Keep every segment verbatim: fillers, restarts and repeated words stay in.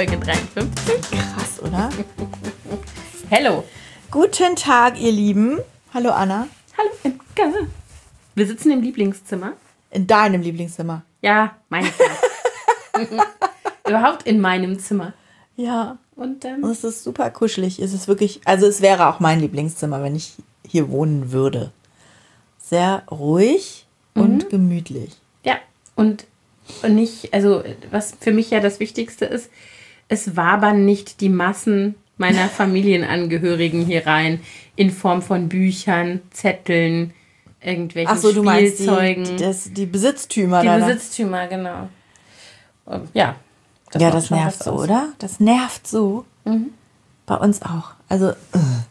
Folge dreiundfünfzig. Krass, oder? Hello. Guten Tag, ihr Lieben. Hallo, Anna. Hallo, Imke. Wir sitzen im Lieblingszimmer. In deinem Lieblingszimmer. Ja, mein Zimmer. Überhaupt in meinem Zimmer. Ja. Und ähm, Und es ist super kuschelig. Es ist wirklich, also es wäre auch mein Lieblingszimmer, wenn ich hier wohnen würde. Sehr ruhig und Mhm. gemütlich. ja, und, und nicht, also was für mich ja das Wichtigste ist, es wabern nicht die Massen meiner Familienangehörigen hier rein in Form von Büchern, Zetteln, irgendwelchen Ach so, du meinst die, Spielzeugen. die, das, die Besitztümer. Die da. Besitztümer, genau. Ähm, ja. Das ja, macht das schon nervt was so, aus. oder? Das nervt so. Mhm. Bei uns auch. Also, äh.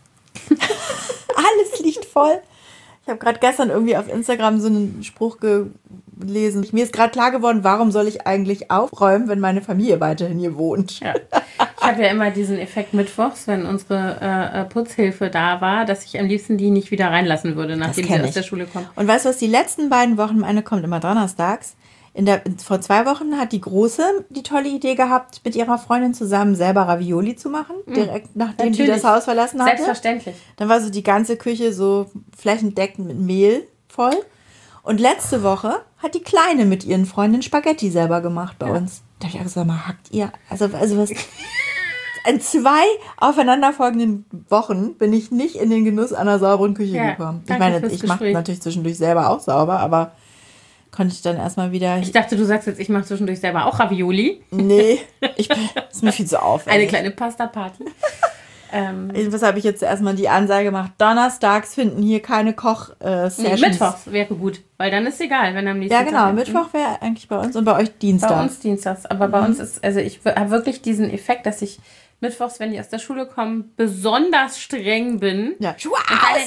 alles liegt voll. Ich habe gerade gestern irgendwie auf Instagram so einen Spruch gelesen. Mir ist gerade klar geworden, warum soll ich eigentlich aufräumen, wenn meine Familie weiterhin hier wohnt? Ja. Ich habe ja immer diesen Effekt mittwochs, wenn unsere äh, Putzhilfe da war, dass ich am liebsten die nicht wieder reinlassen würde, nachdem sie kenn aus ich. der Schule kommt. Und weißt du was, die letzten beiden Wochen, meine kommt immer donnerstags, in der, vor zwei Wochen hat die Große die tolle Idee gehabt, mit ihrer Freundin zusammen selber Ravioli zu machen, direkt nachdem die Natürlich. das Haus verlassen hatte. Selbstverständlich. Dann war so die ganze Küche so flächendeckend mit Mehl voll. Und letzte Woche hat die Kleine mit ihren Freundinnen Spaghetti selber gemacht bei Ja. uns. Da habe ich auch gesagt, mal hackt ihr, also, also was... In zwei aufeinanderfolgenden Wochen bin ich nicht in den Genuss einer sauberen Küche Ja, gekommen. Ich danke meine, fürs ich mache Gespräch. natürlich zwischendurch selber auch sauber, aber konnte ich dann erstmal wieder... Ich dachte, du sagst jetzt, ich mache zwischendurch selber auch Ravioli. Nee, ich bin, das ist mir viel zu aufwendig. Eine kleine Pasta-Party. ähm, Was habe ich jetzt erstmal die Ansage gemacht? Donnerstags finden hier keine Koch-Sessions. nee, Mittwochs wäre gut, weil dann ist egal, wenn am nächsten Ja, genau. Tag- Mittwoch wäre eigentlich bei uns und bei euch Dienstag. Bei uns dienstags, aber bei uns ist, also ich habe wirklich diesen Effekt, dass ich mittwochs, wenn die aus der Schule kommen, besonders streng bin. Ja. Und alle,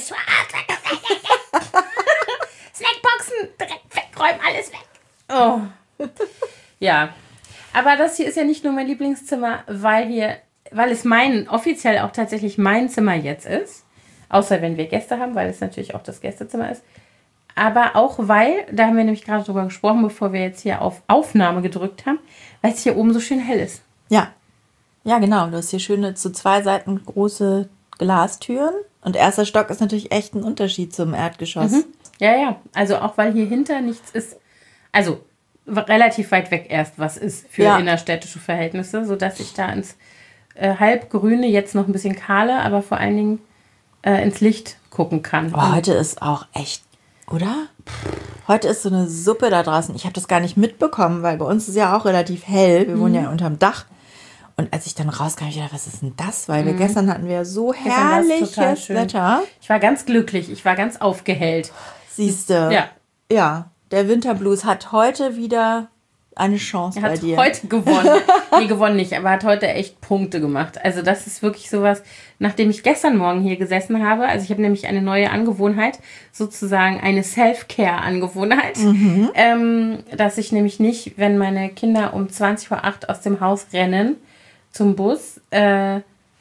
Snackboxen direkt wegräumen, alles weg. Oh. Ja. Aber das hier ist ja nicht nur mein Lieblingszimmer, weil hier, weil es mein, offiziell auch tatsächlich mein Zimmer jetzt ist. Außer wenn wir Gäste haben, weil es natürlich auch das Gästezimmer ist. Aber auch weil, da haben wir nämlich gerade drüber gesprochen, bevor wir jetzt hier auf Aufnahme gedrückt haben, weil es hier oben so schön hell ist. Ja. Ja, genau. Du hast hier schöne, zu zwei Seiten große Glastüren. Und erster Stock ist natürlich echt ein Unterschied zum Erdgeschoss. Mhm. Ja, ja. Also auch weil hier hinter nichts ist. Also relativ weit weg erst was ist für Ja. innerstädtische Verhältnisse, sodass ich da ins äh, Halbgrüne, jetzt noch ein bisschen kahle, aber vor allen Dingen äh, ins Licht gucken kann. Oh, heute ist auch echt, oder? Heute ist so eine Suppe da draußen. Ich habe das gar nicht mitbekommen, weil bei uns ist es ja auch relativ hell. Wir wohnen ja unterm Dach. Und als ich dann rauskam, ich dachte, was ist denn das? Weil wir gestern hatten wir so Gestern war es total herrliches schön. Wetter. Ich war ganz glücklich, ich war ganz aufgehellt. Siehste. Ja. Ja, der Winterblues hat heute wieder eine Chance Er bei hat dir. heute gewonnen. Nee, gewonnen nicht, aber hat heute echt Punkte gemacht. Also das ist wirklich sowas, nachdem ich gestern Morgen hier gesessen habe, also ich habe nämlich eine neue Angewohnheit, sozusagen eine Self-Care-Angewohnheit, Mhm. ähm, dass ich nämlich nicht, wenn meine Kinder um zwanzig vor acht aus dem Haus rennen zum Bus, äh,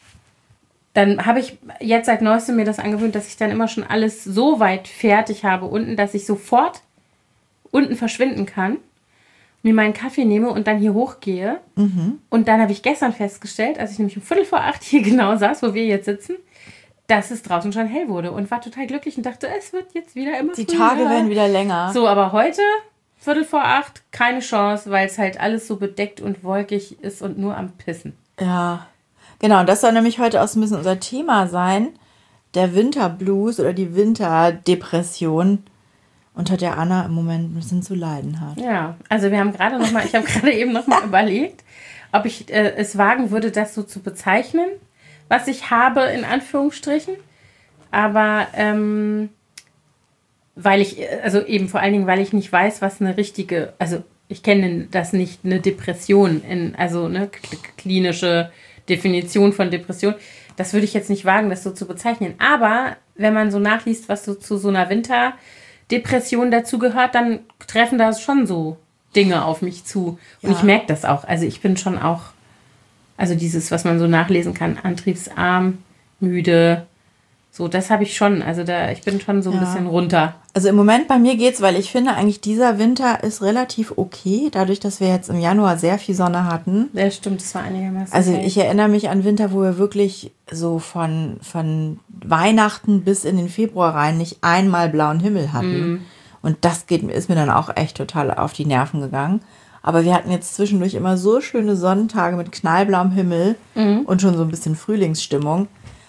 dann habe ich jetzt seit neuestem mir das angewöhnt, dass ich dann immer schon alles so weit fertig habe unten, dass ich sofort unten verschwinden kann, mir meinen Kaffee nehme und dann hier hochgehe. Mhm. Und dann habe ich gestern festgestellt, als ich nämlich um Viertel vor acht hier genau saß, wo wir jetzt sitzen, dass es draußen schon hell wurde und war total glücklich und dachte, es wird jetzt wieder immer Die früher. Tage werden wieder länger. So, aber heute, Viertel vor acht, keine Chance, weil es halt alles so bedeckt und wolkig ist und nur am Pissen. Ja, genau. Und das soll nämlich heute auch so ein bisschen unser Thema sein. Der Winterblues oder die Winterdepression, unter der Anna im Moment ein bisschen zu leiden hat. Ja, also wir haben gerade noch mal, ich habe gerade eben noch mal überlegt, ob ich äh, es wagen würde, das so zu bezeichnen, was ich habe, in Anführungsstrichen. Aber ähm, weil ich, also eben vor allen Dingen, weil ich nicht weiß, was eine richtige, also ich kenne das nicht, eine Depression, in, also eine klinische Definition von Depression. Das würde ich jetzt nicht wagen, das so zu bezeichnen. Aber wenn man so nachliest, was so zu so einer Winterdepression dazugehört, dann treffen da schon so Dinge auf mich zu. Und Ja. ich merke das auch. Also ich bin schon auch, also dieses, was man so nachlesen kann, antriebsarm, müde, So, das habe ich schon. Also da, ich bin schon so ein Ja. bisschen runter. Also im Moment bei mir geht's, weil ich finde eigentlich dieser Winter ist relativ okay, dadurch, dass wir jetzt im Januar sehr viel Sonne hatten. Ja, stimmt, das war einigermaßen. Also hell. ich erinnere mich an Winter, wo wir wirklich so von, von Weihnachten bis in den Februar rein nicht einmal blauen Himmel hatten. Mhm. Und das geht, ist mir dann auch echt total auf die Nerven gegangen. Aber wir hatten jetzt zwischendurch immer so schöne Sonnentage mit knallblauem Himmel Mhm. und schon so ein bisschen Frühlingsstimmung.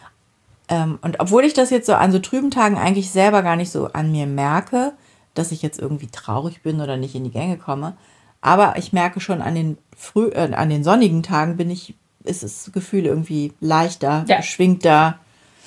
Ähm, und obwohl ich das jetzt so an so trüben Tagen eigentlich selber gar nicht so an mir merke, dass ich jetzt irgendwie traurig bin oder nicht in die Gänge komme, aber ich merke schon an den früh, äh, an den sonnigen Tagen bin ich, ist das Gefühl irgendwie leichter, Ja. beschwingter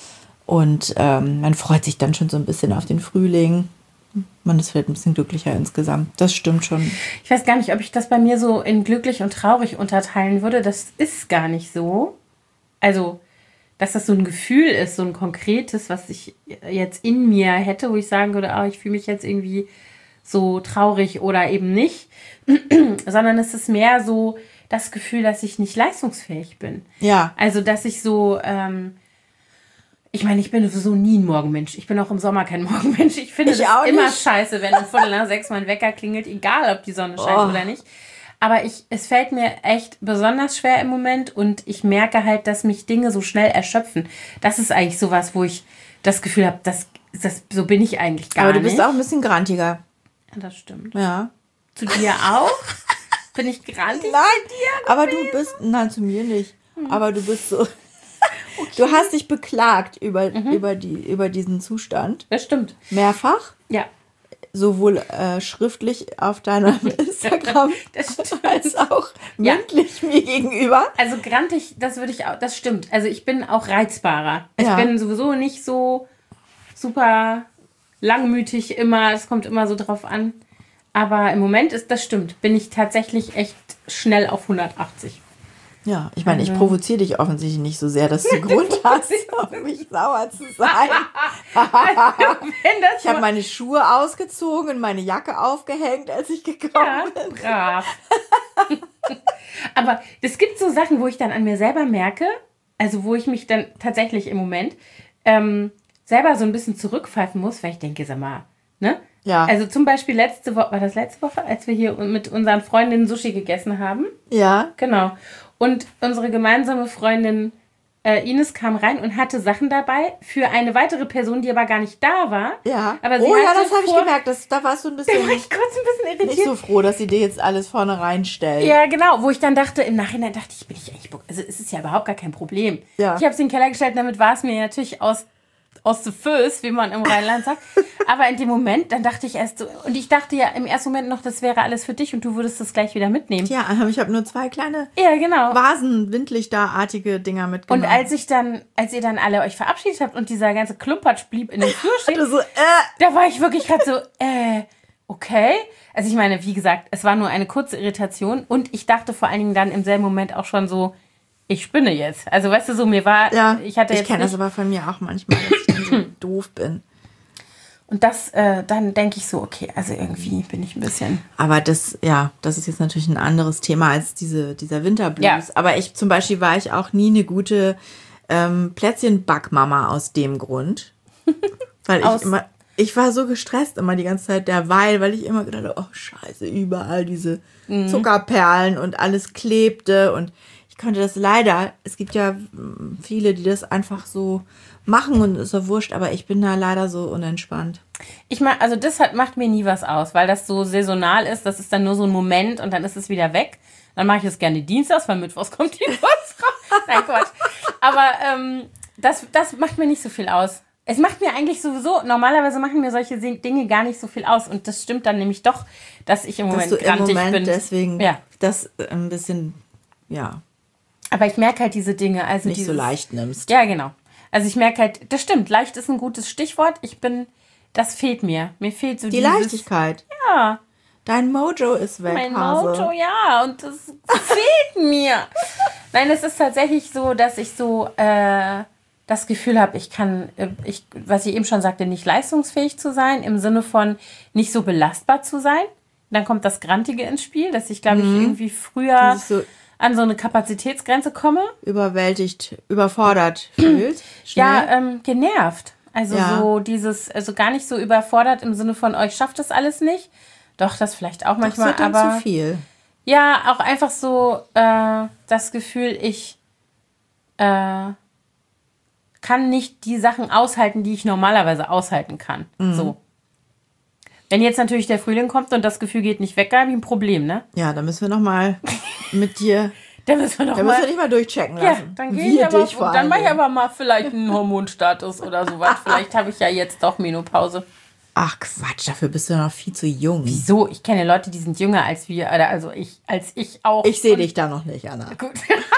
und ähm, man freut sich dann schon so ein bisschen auf den Frühling. Man ist vielleicht ein bisschen glücklicher insgesamt. Das stimmt schon. Ich weiß gar nicht, ob ich das bei mir so in glücklich und traurig unterteilen würde. Das ist gar nicht so. Also, dass das so ein Gefühl ist, so ein konkretes, was ich jetzt in mir hätte, wo ich sagen würde, oh, ich fühle mich jetzt irgendwie so traurig oder eben nicht. Sondern es ist mehr so das Gefühl, dass ich nicht leistungsfähig bin. Ja. Also, dass ich so, ähm, ich meine, ich bin sowieso nie ein Morgenmensch. Ich bin auch im Sommer kein Morgenmensch. Ich finde Ich das auch immer nicht. scheiße, wenn um Viertel nach sechs mein Wecker klingelt, egal ob die Sonne scheint Oh. oder nicht. Aber ich, es fällt mir echt besonders schwer im Moment und ich merke halt, dass mich Dinge so schnell erschöpfen. Das ist eigentlich sowas, wo ich das Gefühl habe, das, das, so bin ich eigentlich gar Aber du nicht. bist auch ein bisschen grantiger. Ja, das stimmt. Ja. Zu dir auch? Bin ich grantig? Nein, aber du bist, nein, zu mir nicht. Aber du bist so, du hast dich beklagt über, über, die, über diesen Zustand. Das stimmt. Mehrfach. Ja. Sowohl äh, schriftlich auf deinem Instagram Das stimmt. als auch Ja. mündlich mir gegenüber. Also grantig, das würde ich auch, das stimmt. Also ich bin auch reizbarer. Ich Ja. bin sowieso nicht so super langmütig immer, es kommt immer so drauf an. Aber im Moment ist das stimmt, bin ich tatsächlich echt schnell auf hundertachtzig. Ja, ich meine, ich Also- provoziere dich offensichtlich nicht so sehr, dass du Grund hast, auf mich sauer zu sein. Wenn das Ich habe so- meine Schuhe ausgezogen und meine Jacke aufgehängt, als ich gekommen ja, bin. brav. Aber es gibt so Sachen, wo ich dann an mir selber merke, also wo ich mich dann tatsächlich im Moment ähm, selber so ein bisschen zurückpfeifen muss, weil ich denke, sag mal, ne? Ja. Also zum Beispiel letzte Woche, war das letzte Woche, als wir hier mit unseren Freundinnen Sushi gegessen haben? Ja. Genau. Und unsere gemeinsame Freundin äh, Ines kam rein und hatte Sachen dabei für eine weitere Person, die aber gar nicht da war. Ja. Aber sie oh ja, hatte das habe ich vor- gemerkt. Das, da warst du ein Da bisschen war ich kurz ein bisschen irritiert. nicht so froh, dass sie dir jetzt alles vorne reinstellt. Ja, genau, wo ich dann dachte, im Nachhinein dachte ich, bin ich eigentlich, bock- also es ist ja überhaupt gar kein Problem. Ja. Ich habe es in den Keller gestellt, damit war es mir natürlich aus, aus the Föß, wie man im Rheinland sagt. Aber in dem Moment, dann dachte ich erst so, und ich dachte ja im ersten Moment noch, das wäre alles für dich und du würdest das gleich wieder mitnehmen. Ja, ich habe nur zwei kleine Ja, genau. Vasen, Windlichterartige Dinger mitgenommen. Und als ich dann, als ihr dann alle euch verabschiedet habt und dieser ganze Klumpatsch blieb in dem Flur stehen, du so, äh, da war ich wirklich gerade so, äh, okay. Also ich meine, wie gesagt, es war nur eine kurze Irritation und ich dachte vor allen Dingen dann im selben Moment auch schon so, ich spinne jetzt. Also weißt du, so mir war, ja, ich hatte ich jetzt kenne das nicht, aber von mir auch manchmal, dass ich dann so doof bin. und das, äh, dann denke ich so, okay, also irgendwie bin ich ein bisschen, Aber das, ja, das ist jetzt natürlich ein anderes Thema als diese, dieser Winterblues. Ja. Aber ich zum Beispiel war ich auch nie eine gute ähm, Plätzchenbackmama aus dem Grund. Weil Aus- ich immer, ich war so gestresst immer die ganze Zeit derweil, weil ich immer gedacht habe, oh scheiße, überall diese Mhm. Zuckerperlen und alles klebte und ich konnte das leider, es gibt ja mm, viele, die das einfach so machen und ist so wurscht, aber ich bin da leider so unentspannt. ich mach, also das hat, macht mir nie was aus, weil das so saisonal ist, das ist dann nur so ein Moment und dann ist es wieder weg. Dann mache ich es gerne dienstags, weil mittwochs kommt die Post raus. Nein, Quatsch. Aber ähm, das, das macht mir nicht so viel aus. Es macht mir eigentlich sowieso, normalerweise machen mir solche Dinge gar nicht so viel aus. Und das stimmt dann nämlich doch, dass ich im Dass Moment du im grantig Moment bin. deswegen Ja. das ein bisschen, ja, Aber ich merke halt diese Dinge. Also nicht so dieses, leicht nimmst. Ja, genau. Also ich merke halt, das stimmt, leicht ist ein gutes Stichwort. Ich bin, das fehlt mir. Mir fehlt so Die dieses... Leichtigkeit. Ja, Dein Mojo ist weg, mein Hase. Mojo, ja. Und das fehlt mir. Nein, es ist tatsächlich so, dass ich so äh, das Gefühl habe, ich kann, äh, ich, was ich eben schon sagte, nicht leistungsfähig zu sein, im Sinne von nicht so belastbar zu sein. Dann kommt das Grantige ins Spiel, dass ich, glaube ich, irgendwie früher Dass du dich so an so eine Kapazitätsgrenze komme. überwältigt, überfordert fühlst. Schnell. Ja, ähm, genervt. Also Ja. so dieses, also gar nicht so überfordert im Sinne von, euch schafft das alles nicht. Doch, das vielleicht auch manchmal, das wird dann aber zu viel. ja, auch einfach so äh, das Gefühl, ich äh, kann nicht die Sachen aushalten, die ich normalerweise aushalten kann. Mhm. So. Wenn jetzt natürlich der Frühling kommt und das Gefühl geht nicht weg, habe ich ein Problem, ne? Ja, da müssen wir nochmal mit dir, Da müssen wir noch da mal... müssen wir dich mal durchchecken Ja, lassen. dann gehe Wir ich aber, dich vor dann allen mache ich Dingen. aber mal vielleicht einen Hormonstatus oder sowas. Vielleicht habe ich ja jetzt doch Menopause. Ach Quatsch, dafür bist du noch viel zu jung. Wieso? Ich kenne Leute, die sind jünger als wir, oder also ich, als ich auch. Ich sehe Und- dich da noch nicht, Anna. Gut.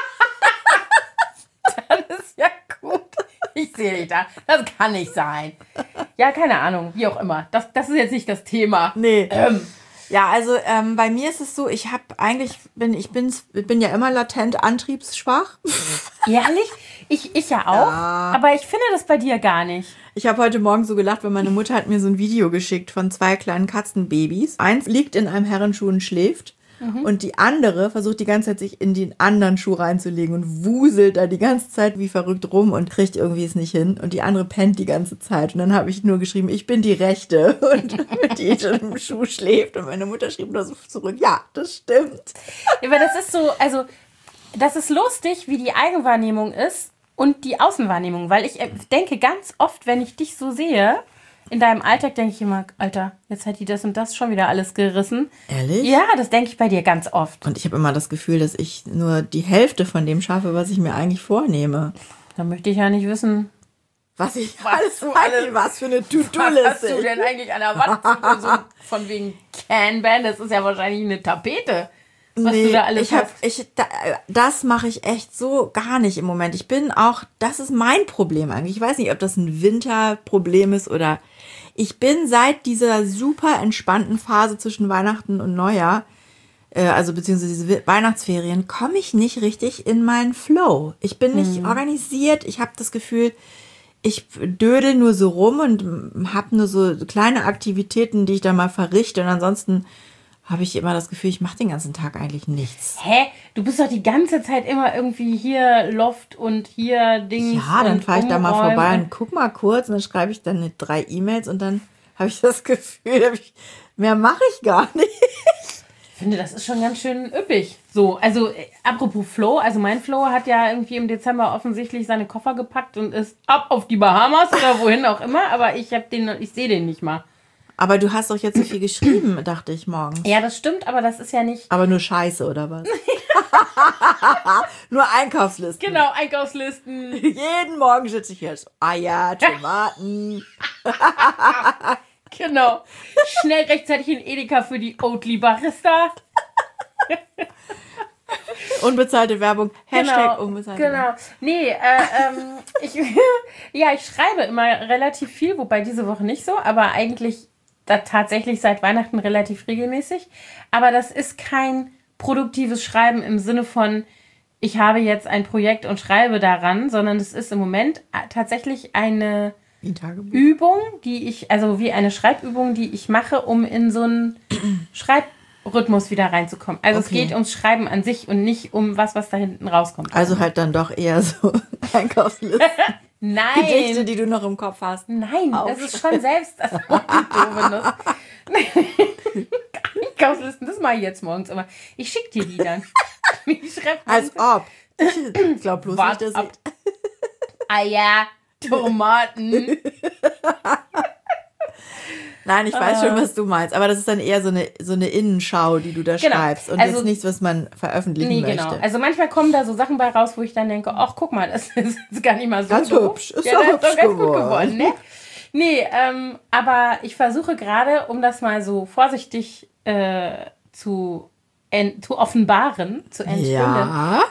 Das ist ja gut. Ich sehe dich da. Das kann nicht sein. Ja, keine Ahnung, wie auch immer. Das, das ist jetzt nicht das Thema. Nee. Ähm, Ja, also ähm, bei mir ist es so, ich habe eigentlich, bin, ich bin, bin ja immer latent antriebsschwach. ehrlich? Ich, ich ja auch. Ja. Aber ich finde das bei dir gar nicht. Ich habe heute Morgen so gelacht, weil meine Mutter hat mir so ein Video geschickt von zwei kleinen Katzenbabys. Eins liegt in einem Herrenschuh und schläft. Und die andere versucht die ganze Zeit, sich in den anderen Schuh reinzulegen und wuselt da die ganze Zeit wie verrückt rum und kriegt irgendwie es nicht hin. Und die andere pennt die ganze Zeit. Und dann habe ich nur geschrieben, ich bin die Rechte. Und die im Schuh schläft. Und meine Mutter schrieb nur so zurück, ja, das stimmt. Aber das ist so, also, das ist lustig, wie die Eigenwahrnehmung ist und die Außenwahrnehmung. Weil ich äh, denke ganz oft, wenn ich dich so sehe, in deinem Alltag denke ich immer, Alter, jetzt hat die das und das schon wieder alles gerissen. Ehrlich? Ja, das denke ich bei dir ganz oft. Und ich habe immer das Gefühl, dass ich nur die Hälfte von dem schaffe, was ich mir eigentlich vornehme. Da möchte ich ja nicht wissen, Was ich Was alles, du eigentlich- alles- was für eine was hast du To-Do-Liste. denn eigentlich an der Wand? So von wegen Kanban, das ist ja wahrscheinlich eine Tapete, was du da alles ich hab, hast. ich, da, das mache ich echt so gar nicht im Moment. Ich bin auch, das ist mein Problem eigentlich. Ich weiß nicht, ob das ein Winterproblem ist oder ich bin seit dieser super entspannten Phase zwischen Weihnachten und Neujahr, äh, also beziehungsweise diese We- Weihnachtsferien, komme ich nicht richtig in meinen Flow. Ich bin nicht organisiert. Ich habe das Gefühl, ich dödel nur so rum und habe nur so kleine Aktivitäten, die ich da mal verrichte. Und ansonsten habe ich immer das Gefühl, ich mache den ganzen Tag eigentlich nichts. Hä? Du bist doch die ganze Zeit immer irgendwie hier Loft und hier Dings. Ja, dann und fahre ich da mal umräumen vorbei und- und guck mal kurz und dann schreibe ich dann drei E-Mails und dann habe ich das Gefühl, hab ich, mehr mache ich gar nicht. Ich finde, das ist schon ganz schön üppig. So, also äh, apropos Flo, also mein Flo hat ja irgendwie im Dezember offensichtlich seine Koffer gepackt und ist ab auf die Bahamas oder wohin auch immer, aber ich habe den, ich sehe den nicht mal. Aber du hast doch jetzt so viel geschrieben, dachte ich morgens. Ja, das stimmt, aber das ist ja nicht. Aber nur Scheiße, oder was? Nur Einkaufslisten. Genau, Einkaufslisten. Jeden Morgen sitze ich hier so, Eier, Tomaten. Genau. Schnell rechtzeitig in Edeka für die Oatly Barista. Unbezahlte Werbung. Hashtag Genau, unbezahlte Werbung. genau. Nee, äh, ähm, ich, ja, ich schreibe immer relativ viel, wobei diese Woche nicht so, aber eigentlich da tatsächlich seit Weihnachten relativ regelmäßig. Aber das ist kein produktives Schreiben im Sinne von, ich habe jetzt ein Projekt und schreibe daran, sondern es ist im Moment tatsächlich eine Wie ein Tagebuch. Übung, die ich, also wie eine Schreibübung, die ich mache, um in so einen Schreibrhythmus wieder reinzukommen. Also Okay. es geht ums Schreiben an sich und nicht um was, was da hinten rauskommt. Also halt dann doch eher so Einkaufslisten. Nein! Gedichte, die du noch im Kopf hast. Nein, das ist schon selbst. Das ist doof, Einkaufslisten, das mache ich jetzt morgens immer. Ich schicke dir die dann. Ich schreibe Als ob. Ich glaube bloß Wart nicht, dass ab. Eier, Tomaten. Nein, ich weiß schon, was du meinst. Aber das ist dann eher so eine, so eine Innenschau, die du da Genau. schreibst. Und Also- jetzt nichts, was man veröffentlichen Nee, möchte. genau. Also manchmal kommen da so Sachen bei raus, wo ich dann denke, ach, guck mal, das ist gar nicht mal so Ganz doof. hübsch. Ist ja, doch das hübsch ganz gut geworden. geworden, ne? Nee, ähm, aber ich versuche gerade, um das mal so vorsichtig äh, zu, en- zu offenbaren, zu entspinnen. Ja.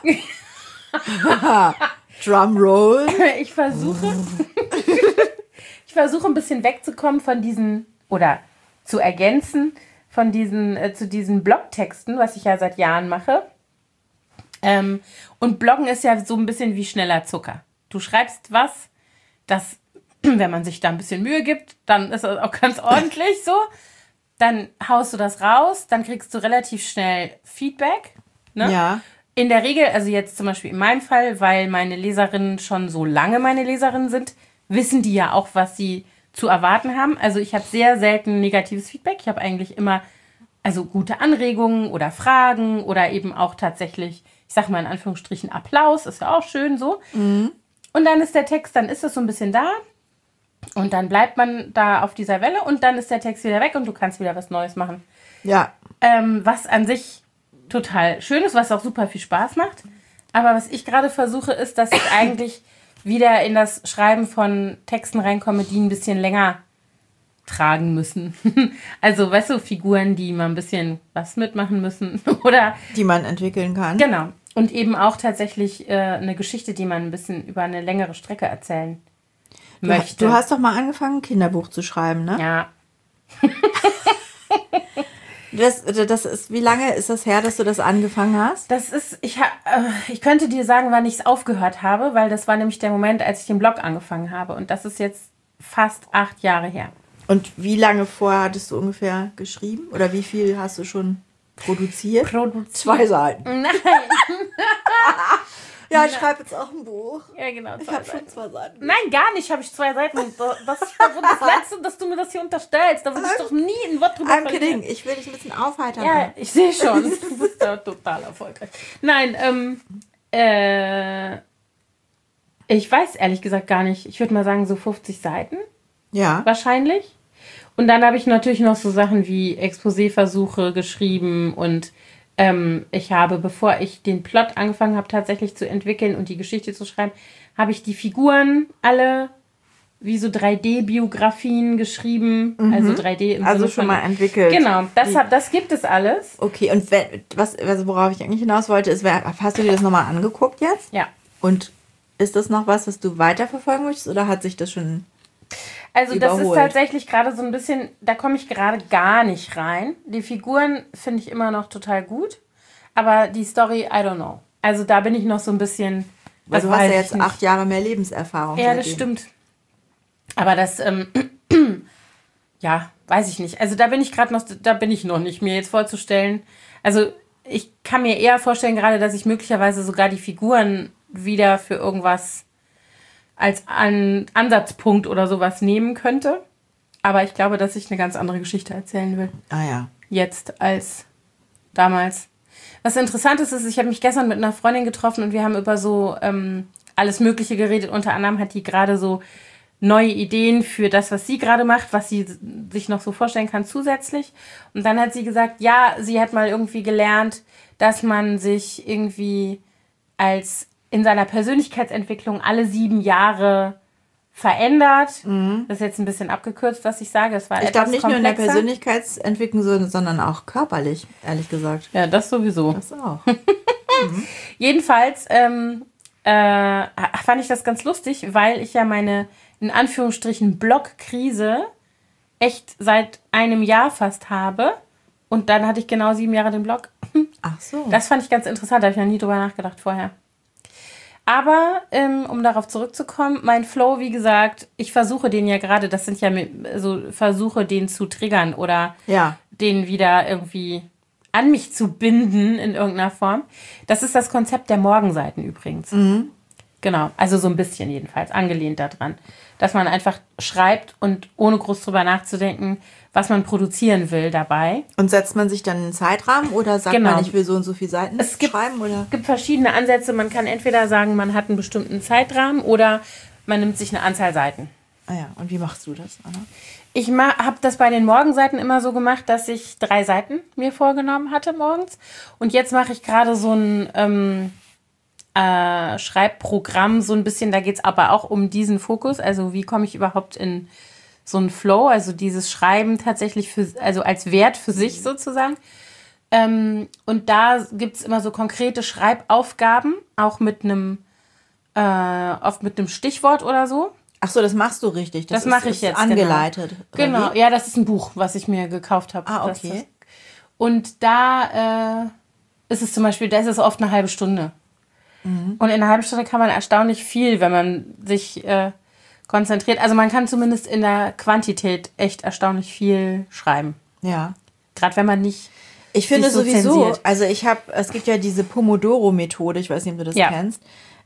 Drumroll. Ich versuche, ich versuche ein bisschen wegzukommen von diesen, oder zu ergänzen von diesen, äh, zu diesen Blogtexten, was ich ja seit Jahren mache. Ähm, und Bloggen ist ja so ein bisschen wie schneller Zucker. Du schreibst was, das, wenn man sich da ein bisschen Mühe gibt, dann ist das auch ganz ordentlich so. Dann haust du das raus, dann kriegst du relativ schnell Feedback. Ne? Ja. In der Regel, also jetzt zum Beispiel in meinem Fall, weil meine Leserinnen schon so lange meine Leserinnen sind, wissen die ja auch, was sie zu erwarten haben. Also ich habe sehr selten negatives Feedback. Ich habe eigentlich immer also gute Anregungen oder Fragen oder eben auch tatsächlich, ich sag mal in Anführungsstrichen Applaus, ist ja auch schön so. Mhm. Und dann ist der Text, dann ist es so ein bisschen da und dann bleibt man da auf dieser Welle und dann ist der Text wieder weg und du kannst wieder was Neues machen. Ja. Ähm, was an sich total schön ist, was auch super viel Spaß macht. Aber was ich gerade versuche, ist, dass ich eigentlich wieder in das Schreiben von Texten reinkomme, die ein bisschen länger tragen müssen. Also, weißt du, Figuren, die mal ein bisschen was mitmachen müssen. Oder die man entwickeln kann. Genau. Und eben auch tatsächlich äh, eine Geschichte, die man ein bisschen über eine längere Strecke erzählen du, möchte. Du hast doch mal angefangen, ein Kinderbuch zu schreiben, ne? Ja. Das, das ist, wie lange ist das her, dass du das angefangen hast? Das ist, ich, ha, äh, ich könnte dir sagen, wann ich es aufgehört habe, weil das war nämlich der Moment, als ich den Blog angefangen habe. Und das ist jetzt fast acht Jahre her. Und wie lange vorher hattest du ungefähr geschrieben? Oder wie viel hast du schon produziert? Produziert. Zwei Seiten. Nein. Ja, ich schreibe jetzt auch ein Buch. Ja, genau. Ich habe schon zwei Seiten. Nein, gar nicht habe ich zwei Seiten. Das ist das Letzte, dass du mir das hier unterstellst. Da würde ich doch nie ein Wort drüber I'm kidding. Ich will dich ein bisschen aufheitern. Ja, ich sehe schon. Du bist da total erfolgreich. Nein, ähm, äh, ich weiß ehrlich gesagt gar nicht. Ich würde mal sagen so fünfzig Seiten. Ja. Wahrscheinlich. Und dann habe ich natürlich noch so Sachen wie Exposé-Versuche geschrieben und ähm, ich habe, bevor ich den Plot angefangen habe, tatsächlich zu entwickeln und die Geschichte zu schreiben, habe ich die Figuren alle wie so drei D-Biografien geschrieben. Mhm. Also drei D im Also Sinne schon von, mal entwickelt. Genau, das, hab, das gibt es alles. Okay, und wenn, was, also worauf ich eigentlich hinaus wollte, ist, hast du dir das nochmal angeguckt jetzt? Ja. Und ist das noch was, was du weiterverfolgen möchtest oder hat sich das schon Also überholt? Das ist tatsächlich gerade so ein bisschen, da komme ich gerade gar nicht rein. Die Figuren finde ich immer noch total gut, aber die Story, I don't know. Also da bin ich noch so ein bisschen... Weil du hast ja jetzt acht Jahre mehr Lebenserfahrung. Ja, das stimmt. Aber das, ähm, ja, weiß ich nicht. Also da bin ich gerade noch, da bin ich noch nicht, mir jetzt vorzustellen. Also ich kann mir eher vorstellen gerade, dass ich möglicherweise sogar die Figuren wieder für irgendwas als An- Ansatzpunkt oder sowas nehmen könnte. Aber ich glaube, dass ich eine ganz andere Geschichte erzählen will. Ah ja. Jetzt als damals. Was interessant ist, ist, ich habe mich gestern mit einer Freundin getroffen und wir haben über so ähm, alles Mögliche geredet. Unter anderem hat die gerade so neue Ideen für das, was sie gerade macht, was sie sich noch so vorstellen kann zusätzlich. Und dann hat sie gesagt, ja, sie hat mal irgendwie gelernt, dass man sich irgendwie als in seiner Persönlichkeitsentwicklung alle sieben Jahre verändert. Mhm. Das ist jetzt ein bisschen abgekürzt, was ich sage. Das war ich glaube nicht komplexer. Nur in der Persönlichkeitsentwicklung, sondern auch körperlich, ehrlich gesagt. Ja, das sowieso. Das auch. mhm. Jedenfalls ähm, äh, fand ich das ganz lustig, weil ich ja meine, in Anführungsstrichen, Blog-Krise echt seit einem Jahr fast habe. Und dann hatte ich genau sieben Jahre den Blog. Ach so. Das fand ich ganz interessant, da habe ich noch nie drüber nachgedacht vorher. Aber, ähm, um darauf zurückzukommen, mein Flow, wie gesagt, ich versuche den ja gerade, das sind ja so Versuche, den zu triggern oder ja. den wieder irgendwie an mich zu binden in irgendeiner Form. Das ist das Konzept der Morgenseiten übrigens. Mhm. Genau, also so ein bisschen jedenfalls, angelehnt daran. Dass man einfach schreibt und ohne groß drüber nachzudenken, was man produzieren will dabei. Und setzt man sich dann einen Zeitrahmen oder sagt genau. man, ich will so und so viele Seiten es gibt, schreiben? Oder? Es gibt verschiedene Ansätze. Man kann entweder sagen, man hat einen bestimmten Zeitrahmen oder man nimmt sich eine Anzahl Seiten. Ah ja, und wie machst du das, Anna? Ich ma- habe das bei den Morgenseiten immer so gemacht, dass ich drei Seiten mir vorgenommen hatte morgens. Und jetzt mache ich gerade so ein ähm, äh, Schreibprogramm, so ein bisschen, da geht es aber auch um diesen Fokus. Also wie komme ich überhaupt in so einen Flow, also dieses Schreiben tatsächlich für, also als Wert für sich sozusagen. Ähm, und da gibt es immer so konkrete Schreibaufgaben, auch mit einem äh, oft mit einem Stichwort oder so. Ach so, das machst du richtig. Das, das mache ich jetzt. Angeleitet. Genau, genau. Ja, das ist ein Buch, was ich mir gekauft habe. Ah, okay. Das, und da äh, ist es zum Beispiel, da ist es oft eine halbe Stunde. Mhm. Und in einer halben Stunde kann man erstaunlich viel, wenn man sich äh, konzentriert. Also man kann zumindest in der Quantität echt erstaunlich viel schreiben. Ja. Gerade wenn man nicht Ich finde so sowieso, zensiert. Also ich habe, es gibt ja diese Pomodoro-Methode, ich weiß nicht, ob du das ja. kennst.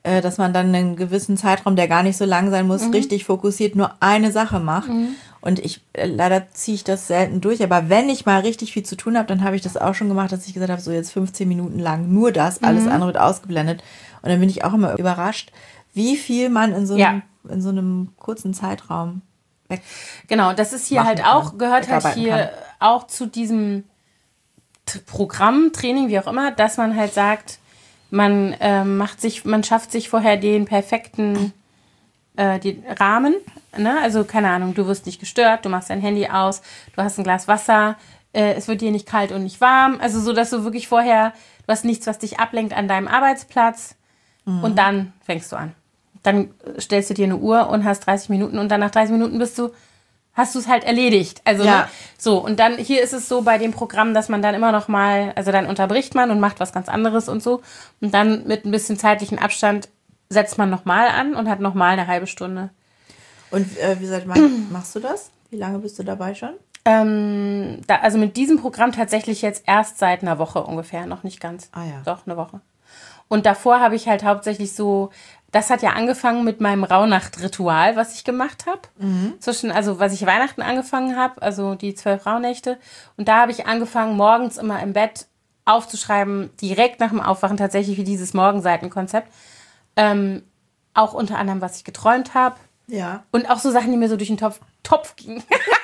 äh, dass man dann einen gewissen Zeitraum, der gar nicht so lang sein muss, mhm. richtig fokussiert nur eine Sache macht. Mhm. Und ich, äh, leider ziehe ich das selten durch. Aber wenn ich mal richtig viel zu tun habe, dann habe ich das auch schon gemacht, dass ich gesagt habe, so jetzt fünfzehn Minuten lang nur das, alles mhm. andere wird ausgeblendet. Und dann bin ich auch immer überrascht, wie viel man in so einem, ja. in so einem kurzen Zeitraum weg. Genau, das ist hier halt auch, kann, gehört halt hier kann. auch zu diesem T- Programm, Training, wie auch immer, dass man halt sagt, man äh, macht sich, man schafft sich vorher den perfekten äh, den Rahmen, ne? Also keine Ahnung, du wirst nicht gestört, du machst dein Handy aus, du hast ein Glas Wasser, äh, es wird dir nicht kalt und nicht warm, also so, dass du wirklich vorher, du hast nichts, was dich ablenkt an deinem Arbeitsplatz mhm. und dann fängst du an. Dann stellst du dir eine Uhr und hast dreißig Minuten und dann nach dreißig Minuten bist du, hast du es halt erledigt. Also ja. ne? So, und dann hier ist es so bei dem Programm, dass man dann immer noch mal, also dann unterbricht man und macht was ganz anderes und so und dann mit ein bisschen zeitlichen Abstand setzt man nochmal an und hat nochmal eine halbe Stunde. Und äh, wie seit machst du das? Wie lange bist du dabei schon? Ähm, da, also mit diesem Programm tatsächlich jetzt erst seit einer Woche ungefähr, noch nicht ganz. Ah ja. Doch, eine Woche. Und davor habe ich halt hauptsächlich so, das hat ja angefangen mit meinem Rauhnacht-Ritual, was ich gemacht habe. Mhm. Zwischen, also was ich Weihnachten angefangen habe, also die zwölf Rauhnächte. Und da habe ich angefangen, morgens immer im Bett aufzuschreiben, direkt nach dem Aufwachen, tatsächlich wie dieses Morgenseitenkonzept. Ähm, auch unter anderem, was ich geträumt habe. Ja. Und auch so Sachen, die mir so durch den Topf, Topf gingen.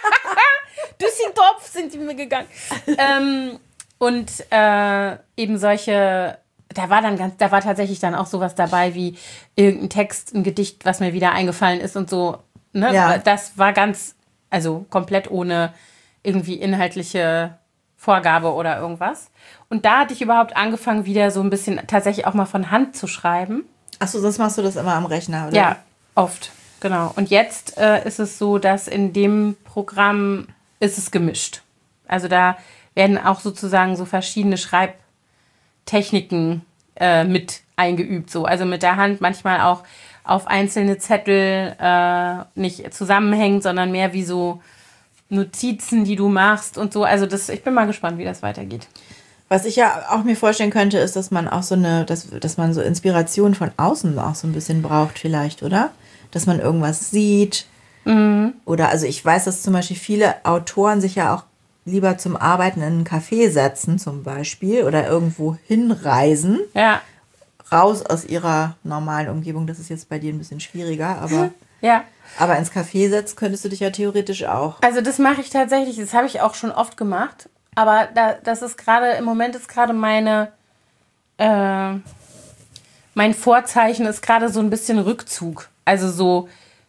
Durch den Topf sind die mir gegangen. ähm, und äh, eben solche, da war dann ganz, da war tatsächlich dann auch sowas dabei wie irgendein Text, ein Gedicht, was mir wieder eingefallen ist und so. Ne? Ja. Das war ganz, also komplett ohne irgendwie inhaltliche Vorgabe oder irgendwas. Und da hatte ich überhaupt angefangen, wieder so ein bisschen tatsächlich auch mal von Hand zu schreiben. Achso, das machst du das immer am Rechner, oder? Ja, oft, genau. Und jetzt äh, ist es so, dass in dem Programm ist es gemischt. Also da werden auch sozusagen so verschiedene Schreibtechniken äh, mit eingeübt. So. Also mit der Hand manchmal auch auf einzelne Zettel äh, nicht zusammenhängend, sondern mehr wie so Notizen, die du machst und so. Also das, ich bin mal gespannt, wie das weitergeht. Was ich ja auch mir vorstellen könnte, ist, dass man auch so eine, dass, dass man so Inspiration von außen auch so ein bisschen braucht vielleicht, oder? Dass man irgendwas sieht. Mhm. Oder, also ich weiß, dass zum Beispiel viele Autoren sich ja auch lieber zum Arbeiten in ein Café setzen zum Beispiel oder irgendwo hinreisen. Ja. Raus aus ihrer normalen Umgebung. Das ist jetzt bei dir ein bisschen schwieriger, aber... Ja. Aber ins Café setzen könntest du dich ja theoretisch auch. Also das mache ich tatsächlich, das habe ich auch schon oft gemacht. Aber da, das ist gerade, im Moment ist gerade meine, äh, mein Vorzeichen ist gerade so ein bisschen Rückzug. Also so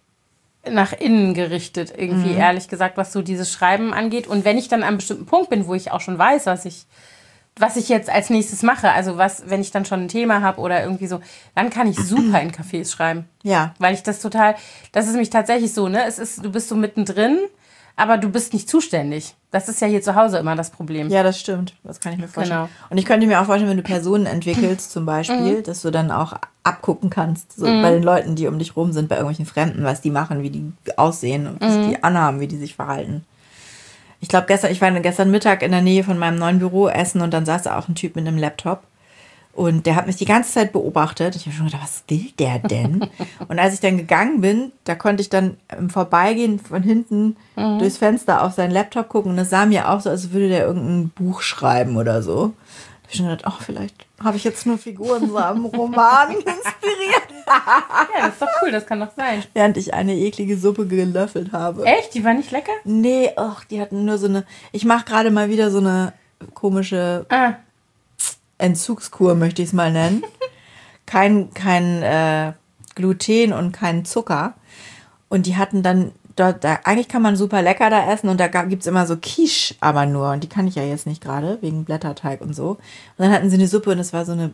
nach innen gerichtet, irgendwie, mhm. ehrlich gesagt, was so dieses Schreiben angeht. Und wenn ich dann an einem bestimmten Punkt bin, wo ich auch schon weiß, was ich, was ich jetzt als nächstes mache, also was, wenn ich dann schon ein Thema habe oder irgendwie so, dann kann ich super in Cafés schreiben. Ja. Weil ich das total, das ist nämlich tatsächlich so, ne? Es ist, du bist so mittendrin, aber du bist nicht zuständig. Das ist ja hier zu Hause immer das Problem. Ja, das stimmt. Das kann ich mir vorstellen. Genau. Und ich könnte mir auch vorstellen, wenn du Personen entwickelst zum Beispiel, mhm. dass du dann auch abgucken kannst, so mhm. bei den Leuten, die um dich rum sind, bei irgendwelchen Fremden, was die machen, wie die aussehen, was mhm. die anhaben, wie die sich verhalten. Ich glaube, gestern, ich war gestern Mittag in der Nähe von meinem neuen Büro essen und dann saß da auch ein Typ mit einem Laptop. Und der hat mich die ganze Zeit beobachtet. Ich habe schon gedacht, was will der denn? Und als ich dann gegangen bin, da konnte ich dann im Vorbeigehen von hinten mhm. durchs Fenster auf seinen Laptop gucken. Und es sah mir auch so, als würde der irgendein Buch schreiben oder so. Da habe ich schon gedacht, ach, vielleicht habe ich jetzt nur Figuren so am Roman inspiriert. Ja, das ist doch cool, das kann doch sein. Während ich eine eklige Suppe gelöffelt habe. Echt? Die war nicht lecker? Nee, ach, die hatten nur so eine... Ich mache gerade mal wieder so eine komische... Ah. Entzugskur, möchte ich es mal nennen. Kein, kein äh, Gluten und kein Zucker. Und die hatten dann dort, da, eigentlich kann man super lecker da essen und da gibt es immer so Quiche, aber nur. Und die kann ich ja jetzt nicht gerade, wegen Blätterteig und so. Und dann hatten sie eine Suppe und es war so eine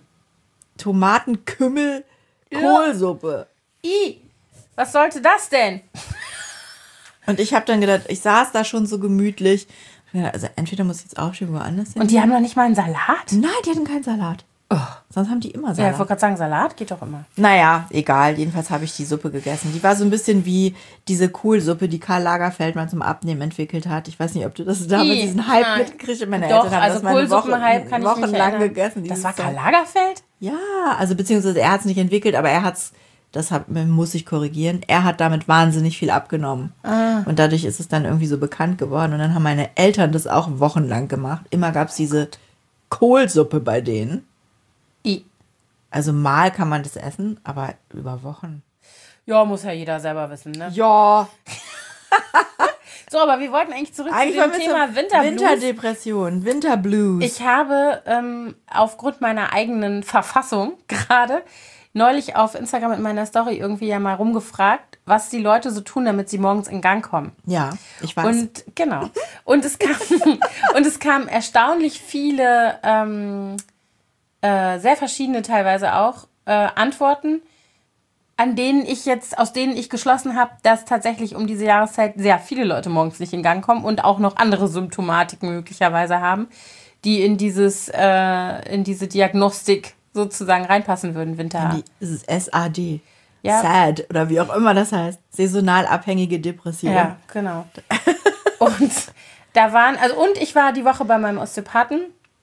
Tomatenkümmel-Kohlsuppe. I, was sollte das denn? Und ich habe dann gedacht, ich saß da schon so gemütlich. Also entweder muss ich jetzt aufstehen, woanders hin. Und die haben noch nicht mal einen Salat? Nein, die hatten keinen Salat. Oh, sonst haben die immer Salat. Ja, ich wollte gerade sagen, Salat geht doch immer. Naja, egal. Jedenfalls habe ich die Suppe gegessen. Die war so ein bisschen wie diese Kohlsuppe, die Karl Lagerfeld mal zum Abnehmen entwickelt hat. Ich weiß nicht, ob du das da mit diesen Hype mitgekriegt hast. Meine Doch, Eltern haben also das mal eine Woche, Kohlsuppenhype kann ich mich wochenlang gegessen. Das war Karl Lagerfeld? Ja, also beziehungsweise er hat es nicht entwickelt, aber er hat es, das hat, muss ich korrigieren, er hat damit wahnsinnig viel abgenommen. Ah. Und dadurch ist es dann irgendwie so bekannt geworden. Und dann haben meine Eltern das auch wochenlang gemacht. Immer gab es diese Kohlsuppe bei denen. I. Also mal kann man das essen, aber über Wochen. Ja, muss ja jeder selber wissen, ne? Ja. So, aber wir wollten eigentlich zurück eigentlich zu dem Thema Winterblues. Winterdepression, Winterblues. Ich habe ähm, aufgrund meiner eigenen Verfassung gerade neulich auf Instagram in meiner Story irgendwie ja mal rumgefragt, was die Leute so tun, damit sie morgens in Gang kommen. Ja, ich weiß. Und genau. Und es kam, und es kamen erstaunlich viele, ähm, äh, sehr verschiedene teilweise auch, äh, Antworten, an denen ich jetzt, aus denen ich geschlossen habe, dass tatsächlich um diese Jahreszeit sehr viele Leute morgens nicht in Gang kommen und auch noch andere Symptomatiken möglicherweise haben, die in dieses, äh, in diese Diagnostik sozusagen reinpassen würden, Winter. Die, das ist S A D. Ja. S A D oder wie auch immer das heißt. Saisonal abhängige Depression. Ja, genau. Und da waren, also und ich war die Woche bei meinem Osteopathen,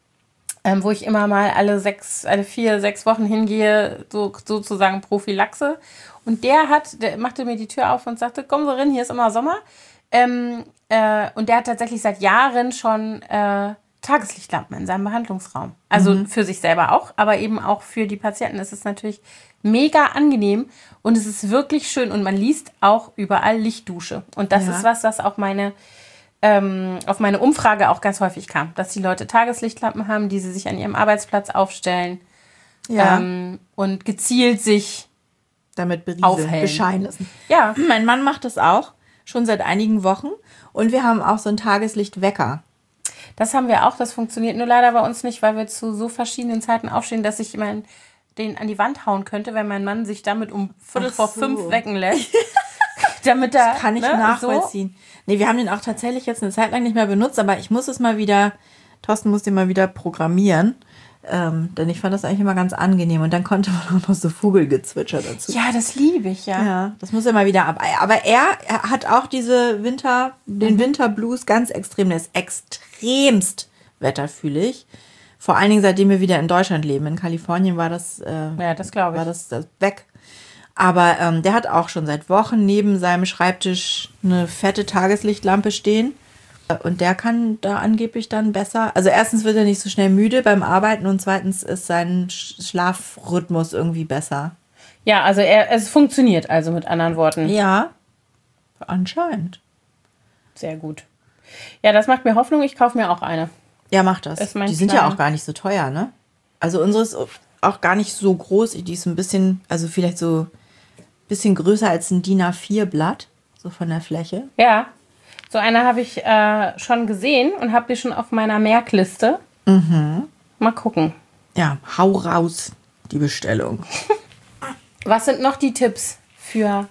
ähm, wo ich immer mal alle sechs, alle vier, sechs Wochen hingehe, so, sozusagen Prophylaxe. Und der hat, der machte mir die Tür auf und sagte, komm so rein, hier ist immer Sommer. Ähm, äh, und der hat tatsächlich seit Jahren schon äh, Tageslichtlampen in seinem Behandlungsraum. Also mhm. für sich selber auch, aber eben auch für die Patienten ist es natürlich mega angenehm und es ist wirklich schön und man liest auch überall Lichtdusche. Und das ja. ist was, was auch meine ähm, auf meine Umfrage auch ganz häufig kam, dass die Leute Tageslichtlampen haben, die sie sich an ihrem Arbeitsplatz aufstellen ja. ähm, und gezielt sich damit berieseln, bescheinen lassen. Ja. Mein Mann macht das auch schon seit einigen Wochen und wir haben auch so einen Tageslichtwecker. Das haben wir auch, das funktioniert nur leider bei uns nicht, weil wir zu so verschiedenen Zeiten aufstehen, dass ich immer den an die Wand hauen könnte, wenn mein Mann sich damit um Viertel Ach vor so. fünf wecken lässt. Damit er, das kann ich ne, nachvollziehen. So. Nee, wir haben den auch tatsächlich jetzt eine Zeit lang nicht mehr benutzt, aber ich muss es mal wieder, Thorsten muss den mal wieder programmieren, ähm, denn ich fand das eigentlich immer ganz angenehm und dann konnte man auch noch so Vogelgezwitscher dazu. Ja, das liebe ich, ja. Ja, das muss er mal wieder ab. Aber er, er hat auch diese Winter, den mhm. Winterblues ganz extrem, der ist extremst wetterfühlig. Vor allen Dingen, seitdem wir wieder in Deutschland leben. In Kalifornien war das, äh, ja, das glaube ich. War das, das weg. Aber ähm, der hat auch schon seit Wochen neben seinem Schreibtisch eine fette Tageslichtlampe stehen. Und der kann da angeblich dann besser. Also erstens wird er nicht so schnell müde beim Arbeiten und zweitens ist sein Schlafrhythmus irgendwie besser. Ja, also er, es funktioniert also mit anderen Worten. Ja, anscheinend. Sehr gut. Ja, das macht mir Hoffnung. Ich kaufe mir auch eine. Ja, mach das. das die sind Plan. Ja auch gar nicht so teuer, ne? Also unsere ist auch gar nicht so groß. Die ist ein bisschen, also vielleicht so ein bisschen größer als ein D I N A vier Blatt, so von der Fläche. Ja, so eine habe ich äh, schon gesehen und habe die schon auf meiner Merkliste. Mhm. Mal gucken. Ja, hau raus, die Bestellung. Was sind noch die Tipps für,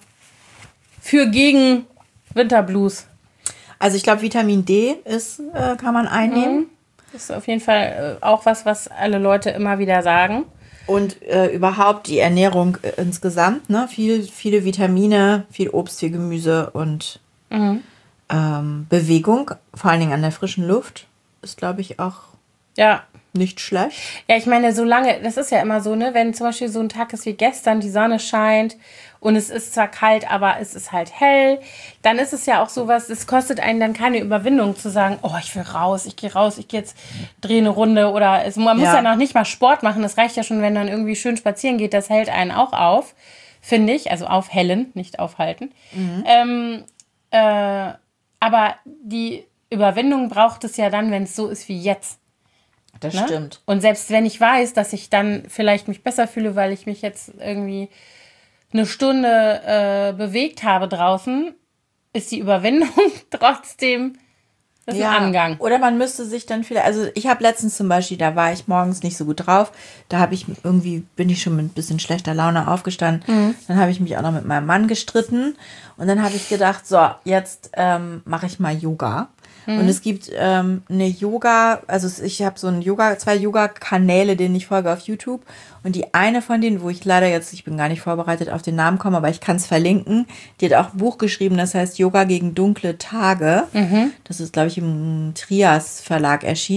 für gegen Winterblues? Also ich glaube, Vitamin D ist, äh, kann man einnehmen. Mhm. Das ist auf jeden Fall äh, auch was, was alle Leute immer wieder sagen. Und äh, überhaupt die Ernährung äh, insgesamt, ne? Viel, viele Vitamine, viel Obst, viel Gemüse und mhm. ähm, Bewegung, vor allen Dingen an der frischen Luft, ist, glaube ich, auch ja. nicht schlecht. Ja, ich meine, solange, das ist ja immer so, ne, wenn zum Beispiel so ein Tag ist wie gestern, die Sonne scheint und es ist zwar kalt, aber es ist halt hell, dann ist es ja auch sowas, es kostet einen dann keine Überwindung zu sagen, oh, ich will raus, ich gehe raus, ich gehe jetzt, drehe eine Runde oder es, man muss ja. ja noch nicht mal Sport machen, das reicht ja schon, wenn man irgendwie schön spazieren geht, das hält einen auch auf, finde ich, also aufhellen, nicht aufhalten. Mhm. Ähm, äh, aber die Überwindung braucht es ja dann, wenn es so ist wie jetzt. Das ne? stimmt. Und selbst wenn ich weiß, dass ich dann vielleicht mich besser fühle, weil ich mich jetzt irgendwie eine Stunde äh, bewegt habe draußen, ist die Überwindung trotzdem das ja, ein Angang. Oder man müsste sich dann vielleicht, also ich habe letztens zum Beispiel, da war ich morgens nicht so gut drauf, da habe ich irgendwie, bin ich schon mit ein bisschen schlechter Laune aufgestanden, mhm. dann habe ich mich auch noch mit meinem Mann gestritten und dann habe ich gedacht, so, jetzt ähm, mache ich mal Yoga. Mhm. Und es gibt ähm, eine Yoga, also ich habe so ein Yoga, zwei Yoga-Kanäle, denen ich folge auf YouTube. Und die eine von denen, wo ich leider jetzt, ich bin gar nicht vorbereitet auf den Namen komme, aber ich kann es verlinken, die hat auch ein Buch geschrieben, das heißt Yoga gegen dunkle Tage. Mhm. Das ist, glaube ich, im Trias Verlag erschienen.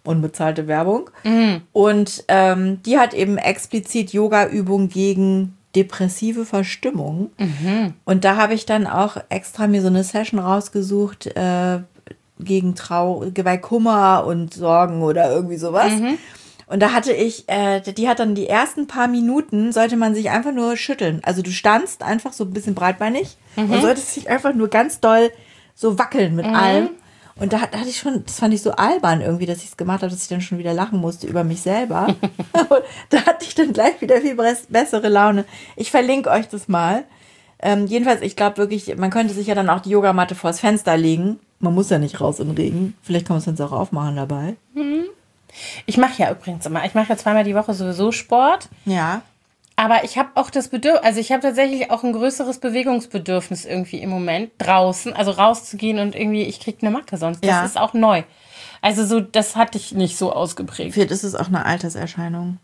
unbezahlte Werbung. Mhm. Und ähm, die hat eben explizit Yoga-Übungen gegen depressive Verstimmung. Mhm. Und da habe ich dann auch extra mir so eine Session rausgesucht äh, gegen Trau bei Kummer und Sorgen oder irgendwie sowas. Mhm. Und da hatte ich, äh, die hat dann die ersten paar Minuten, sollte man sich einfach nur schütteln. Also du standst einfach so ein bisschen breitbeinig mhm. und solltest dich einfach nur ganz doll so wackeln mit mhm. allem. Und da, da hatte ich schon, das fand ich so albern irgendwie, dass ich es gemacht habe, dass ich dann schon wieder lachen musste über mich selber. Und da hatte ich dann gleich wieder viel bessere Laune. Ich verlinke euch das mal. Ähm, jedenfalls, ich glaube wirklich, man könnte sich ja dann auch die Yogamatte vors Fenster legen. Man muss ja nicht raus in den Regen. Vielleicht kann man es dann auch aufmachen dabei. Mhm. Ich mache ja übrigens immer, ich mache ja zweimal die Woche sowieso Sport. Ja. Aber ich habe auch das Bedürfnis, also ich habe tatsächlich auch ein größeres Bewegungsbedürfnis irgendwie im Moment draußen, also rauszugehen und irgendwie, ich kriege eine Macke sonst. Das ja. ist auch neu. Also so, das hatte ich nicht so ausgeprägt. Vielleicht ist es auch eine Alterserscheinung.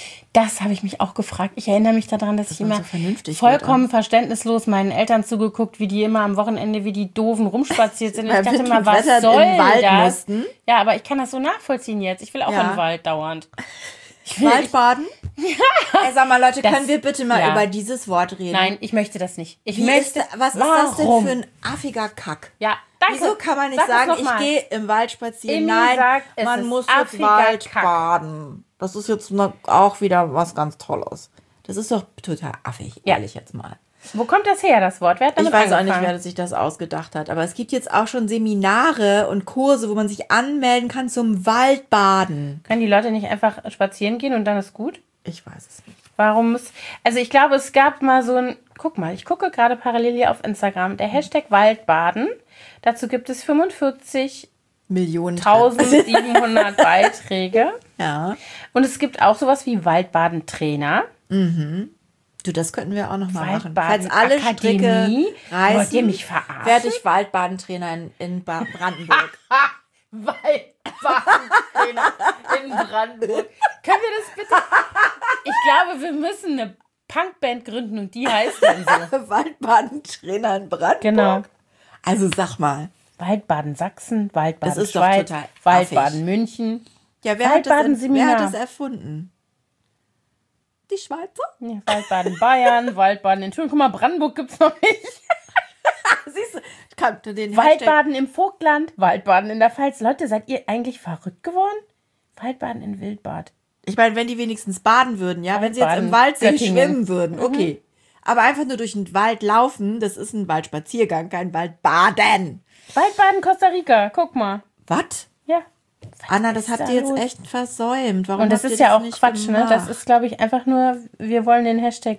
Das habe ich mich auch gefragt. Ich erinnere mich daran, dass, dass ich immer so vollkommen wird, verständnislos meinen Eltern zugeguckt, wie die immer am Wochenende wie die Doofen rumspaziert sind. Und ich dachte immer, was soll das? Mussten. Ja, aber ich kann das so nachvollziehen jetzt. Ich will auch ja. in den Wald dauernd. Waldbaden? Ja. Ey, sag mal, Leute, das, können wir bitte mal ja. über dieses Wort reden? Nein, ich möchte das nicht. Ich Wie möchte. Ist, was warum? ist das denn für ein affiger Kack? Ja, danke. Wieso kann man nicht Sag sagen, ich gehe im Wald spazieren? Emi Nein, sagt, man muss jetzt Waldbaden. Das ist jetzt auch wieder was ganz Tolles. Das ist doch total affig, ja. ehrlich jetzt mal. Wo kommt das her, das Wort? Wer hat damit ich weiß angefangen? auch nicht, wer sich das ausgedacht hat. Aber es gibt jetzt auch schon Seminare und Kurse, wo man sich anmelden kann zum Waldbaden. Können die Leute nicht einfach spazieren gehen und dann ist gut? Ich weiß es nicht. Warum muss... Also ich glaube, es gab mal so ein... Guck mal, ich gucke gerade parallel hier auf Instagram. Der Hashtag Waldbaden. Dazu gibt es fünfundvierzig Millionen tausendsiebenhundert Beiträge. Ja. Und es gibt auch sowas wie Waldbadentrainer. Mhm. Du, das könnten wir auch noch mal machen. Falls alle Stricke reißen, wollt ihr mich verarschen? Werde ich Waldbadentrainer in, in ba- Brandenburg. Waldbadentrainer in Brandenburg. Können wir das bitte? Ich glaube, wir müssen eine Punkband gründen und die heißt dann so. Waldbadentrainer in Brandenburg? Genau. Also sag mal. Waldbaden Sachsen, Waldbaden das ist Schweiz, doch total Waldbaden affig. München. Ja, wer hat, das, wer hat das erfunden? Die Schweizer? Ja, Waldbaden Bayern, Waldbaden in Thüringen. Guck mal, Brandenburg gibt's noch nicht. Siehst du, kann den Waldbaden im Vogtland, Waldbaden in der Pfalz. Leute, seid ihr eigentlich verrückt geworden? Waldbaden in Wildbad. Ich meine, wenn die wenigstens baden würden, ja, wenn sie jetzt im Waldsee schwimmen würden, okay. Mhm. Aber einfach nur durch den Wald laufen, das ist ein Waldspaziergang, kein Waldbaden. Waldbaden Costa Rica, guck mal. Was? Ja. Anna, das habt ihr jetzt echt versäumt. Warum Und das ist ja auch Quatsch, ne? Das ist, glaube ich, einfach nur, wir wollen den Hashtag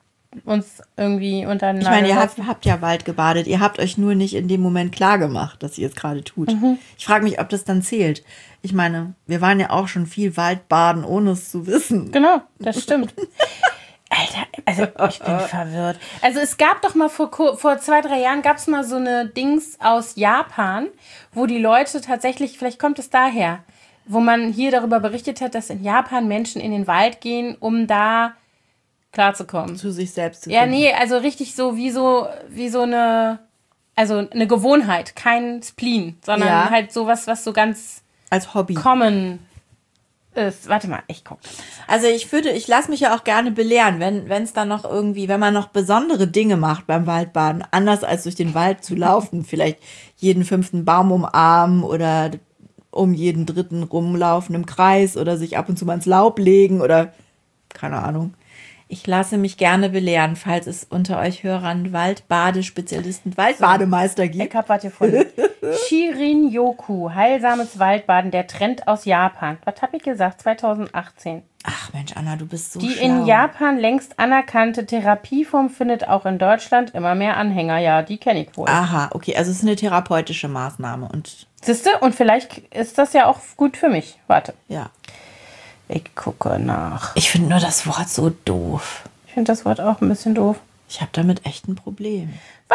uns irgendwie untereinander. Ich meine, ihr habt, habt ja Wald gebadet. Ihr habt euch nur nicht in dem Moment klar gemacht, dass ihr es gerade tut. Mhm. Ich frage mich, ob das dann zählt. Ich meine, wir waren ja auch schon viel Waldbaden, ohne es zu wissen. Genau, das stimmt. Alter, also ich bin verwirrt. Also es gab doch mal vor, vor zwei, drei Jahren gab es mal so eine Dings aus Japan, wo die Leute tatsächlich, vielleicht kommt es daher, wo man hier darüber berichtet hat, dass in Japan Menschen in den Wald gehen, um da klarzukommen. Zu sich selbst zu Ja, finden. nee, also richtig so wie so, wie so eine, also eine Gewohnheit, kein Spleen, sondern ja. halt sowas, was so ganz als Hobby common ist. Warte mal, ich gucke. Also ich würde, ich lasse mich ja auch gerne belehren, wenn wenn es dann noch irgendwie, wenn man noch besondere Dinge macht beim Waldbaden, anders als durch den Wald zu laufen, vielleicht jeden fünften Baum umarmen oder um jeden dritten rumlaufen im Kreis oder sich ab und zu mal ins Laub legen oder keine Ahnung. Ich lasse mich gerne belehren, falls es unter euch Hörern Waldbadespezialisten, Waldbademeister gibt. Ich hab was gefunden. Shirin-yoku, heilsames Waldbaden, der Trend aus Japan. Was habe ich gesagt? zwanzig achtzehn. Ach Mensch, Anna, du bist so Die schlau. in Japan längst anerkannte Therapieform findet auch in Deutschland immer mehr Anhänger. Ja, die kenne ich wohl. Aha, okay, also es ist eine therapeutische Maßnahme. Und siehste, und vielleicht ist das ja auch gut für mich. Warte. Ja. Ich gucke nach. Ich finde nur das Wort so doof. Ich finde das Wort auch ein bisschen doof. Ich habe damit echt ein Problem.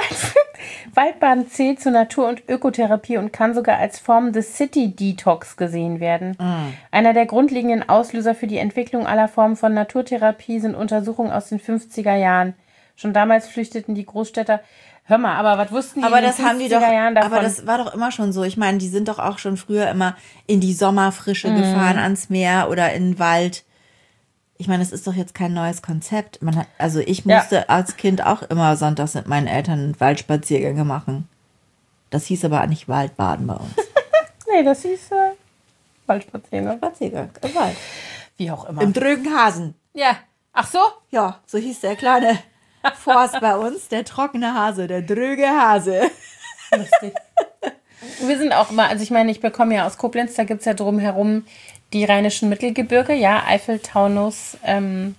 Waldbaden zählt zur Natur- und Ökotherapie und kann sogar als Form des City-Detox gesehen werden. Mm. Einer der grundlegenden Auslöser für die Entwicklung aller Formen von Naturtherapie sind Untersuchungen aus den fünfziger Jahren. Schon damals flüchteten die Großstädter. Hör mal, aber was wussten die aber in den das haben die doch, Jahren davon? aber das war doch immer schon so. Ich meine, die sind doch auch schon früher immer in die Sommerfrische mhm. gefahren, ans Meer oder in den Wald. Ich meine, das ist doch jetzt kein neues Konzept. Man hat, also ich musste ja. als Kind auch immer sonntags mit meinen Eltern Waldspaziergänge machen. Das hieß aber nicht Waldbaden bei uns. Nee, das hieß äh, Waldspaziergang. Spaziergang im Wald. Wie auch immer. Im Drögenhasen. Ja. Ach so? Ja, so hieß der kleine Forst bei uns, der trockene Hase, der dröge Hase. Lustig. Wir sind auch immer, also ich meine, ich bekomme ja aus Koblenz, da gibt es ja drumherum die rheinischen Mittelgebirge, ja, Eifel, Taunus, ähm,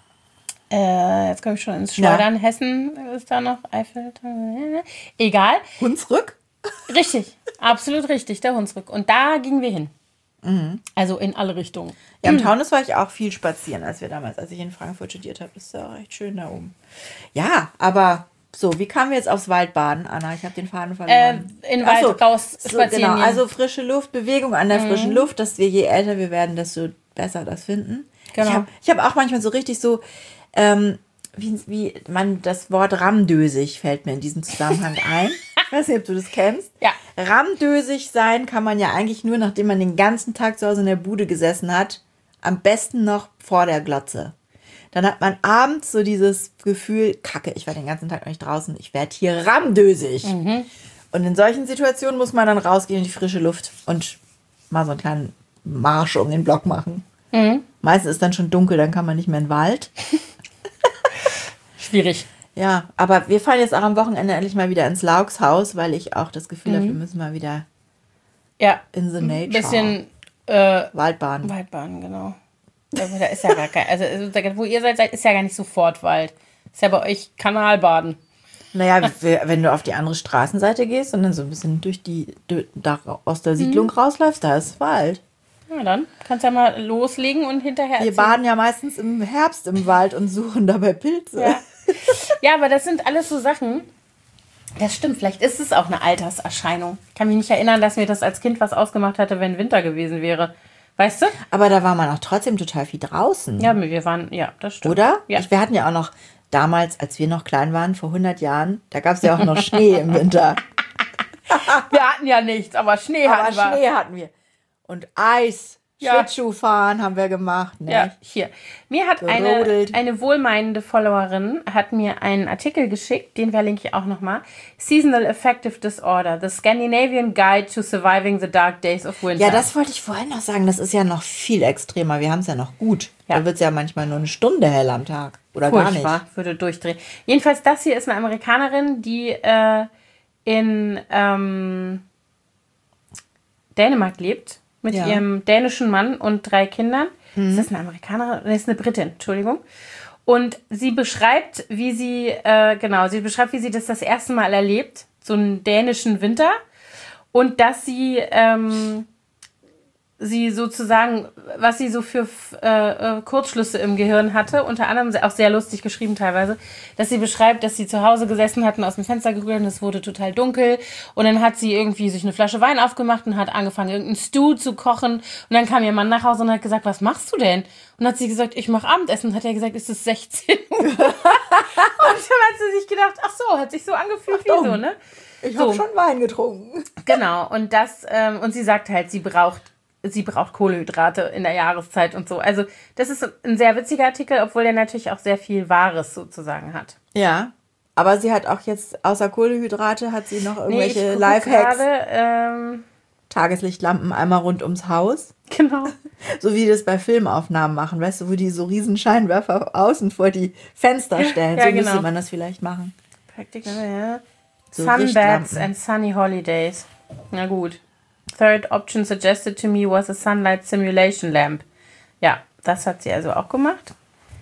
äh, jetzt komme ich schon ins Schleudern, ja. Hessen ist da noch, Eifel, Taunus, egal. Hunsrück? Richtig, absolut richtig, der Hunsrück. Und da gingen wir hin. Mhm. Also in alle Richtungen. Ja, im Taunus war ich auch viel spazieren, als wir damals, als ich in Frankfurt studiert habe. Das ist ja auch echt schön da oben. Ja, aber so, wie kamen wir jetzt aufs Waldbaden, Anna? Ich habe den Faden verloren. Äh, in den Wald so, raus spazieren. So, genau, also frische Luft, Bewegung an der mhm. frischen Luft, dass wir, je älter wir werden, desto besser das finden. Genau. Ich habe ich hab auch manchmal so richtig so, ähm, wie, wie man das Wort ramdösig fällt mir in diesem Zusammenhang ein. Ich weiß nicht, ob du das kennst. Ja. Ramdösig sein kann man ja eigentlich nur, nachdem man den ganzen Tag zu Hause in der Bude gesessen hat, am besten noch vor der Glotze. Dann hat man abends so dieses Gefühl, Kacke, ich war den ganzen Tag noch nicht draußen, ich werde hier ramdösig. Mhm. Und in solchen Situationen muss man dann rausgehen in die frische Luft und mal so einen kleinen Marsch um den Block machen. Mhm. Meistens ist dann schon dunkel, dann kann man nicht mehr in den Wald. Schwierig. Ja, aber wir fahren jetzt auch am Wochenende endlich mal wieder ins Lauxhaus, weil ich auch das Gefühl mhm. habe, wir müssen mal wieder ja. in the nature. Ein bisschen äh, Waldbaden. Waldbaden, genau. Da ist ja gar kein, also wo ihr seid, ist ja gar nicht sofort Wald. Ist ja bei euch Kanalbaden. Naja, wenn du auf die andere Straßenseite gehst und dann so ein bisschen durch die, da aus der Siedlung mhm. rausläufst, da ist Wald. Na dann, kannst ja mal loslegen und hinterher Wir erzählen. baden ja meistens im Herbst im Wald und suchen dabei Pilze. Ja. Ja, aber das sind alles so Sachen, das stimmt, vielleicht ist es auch eine Alterserscheinung. Ich kann mich nicht erinnern, dass mir das als Kind was ausgemacht hatte, wenn Winter gewesen wäre. Weißt du? Aber da war man auch trotzdem total viel draußen. Ja, wir waren, ja, das stimmt. Oder? Ja. Ich, wir hatten ja auch noch damals, als wir noch klein waren, vor hundert Jahren, da gab es ja auch noch Schnee im Winter. Wir hatten ja nichts, aber Schnee aber hatten wir. Aber Schnee hatten wir. Und Eis. Ja. Schlittschuhfahren haben wir gemacht. Ne? Ja, hier. Mir hat eine, eine wohlmeinende Followerin hat mir einen Artikel geschickt, den verlinke ich auch nochmal. Seasonal Affective Disorder, The Scandinavian Guide to Surviving the Dark Days of Winter. Ja, das wollte ich vorhin noch sagen. Das ist ja noch viel extremer. Wir haben es ja noch gut. Ja. Da wird es ja manchmal nur eine Stunde hell am Tag. Oder Furchtbar, gar nicht. Würde durchdrehen. Jedenfalls, das hier ist eine Amerikanerin, die äh, in ähm, Dänemark lebt. Mit ja. ihrem dänischen Mann und drei Kindern. Mhm. Ist das eine Amerikanerin? Das ist eine Britin, Entschuldigung. Und sie beschreibt, wie sie, äh, genau, sie beschreibt, wie sie das das erste Mal erlebt, so einen dänischen Winter. Und dass sie, ähm, sie sozusagen, was sie so für äh, Kurzschlüsse im Gehirn hatte, unter anderem auch sehr lustig geschrieben teilweise, dass sie beschreibt, dass sie zu Hause gesessen hatten, aus dem Fenster geguckt und es wurde total dunkel und dann hat sie irgendwie sich eine Flasche Wein aufgemacht und hat angefangen, irgendeinen Stew zu kochen und dann kam ihr Mann nach Hause und hat gesagt, was machst du denn? Und hat sie gesagt, ich mache Abendessen und hat er gesagt, ist es sechzehn Uhr? Und dann hat sie sich gedacht, ach so, hat sich so angefühlt wie so, ne? Ich habe so. schon Wein getrunken. Genau, und das, ähm, und sie sagt halt, sie braucht Sie braucht Kohlenhydrate in der Jahreszeit und so. Also das ist ein sehr witziger Artikel, obwohl der natürlich auch sehr viel Wahres sozusagen hat. Ja, aber sie hat auch jetzt, außer Kohlenhydrate, hat sie noch irgendwelche nee, Lifehacks. Grade, ähm, Tageslichtlampen einmal rund ums Haus. Genau. So wie die das bei Filmaufnahmen machen, weißt du, wo die so riesen Scheinwerfer außen vor die Fenster stellen. Ja, so genau. Müsste man das vielleicht machen. Praktiker, ja. So Sunbeds and sunny holidays. Na gut. Third option suggested to me was a sunlight simulation lamp. Ja, das hat sie also auch gemacht.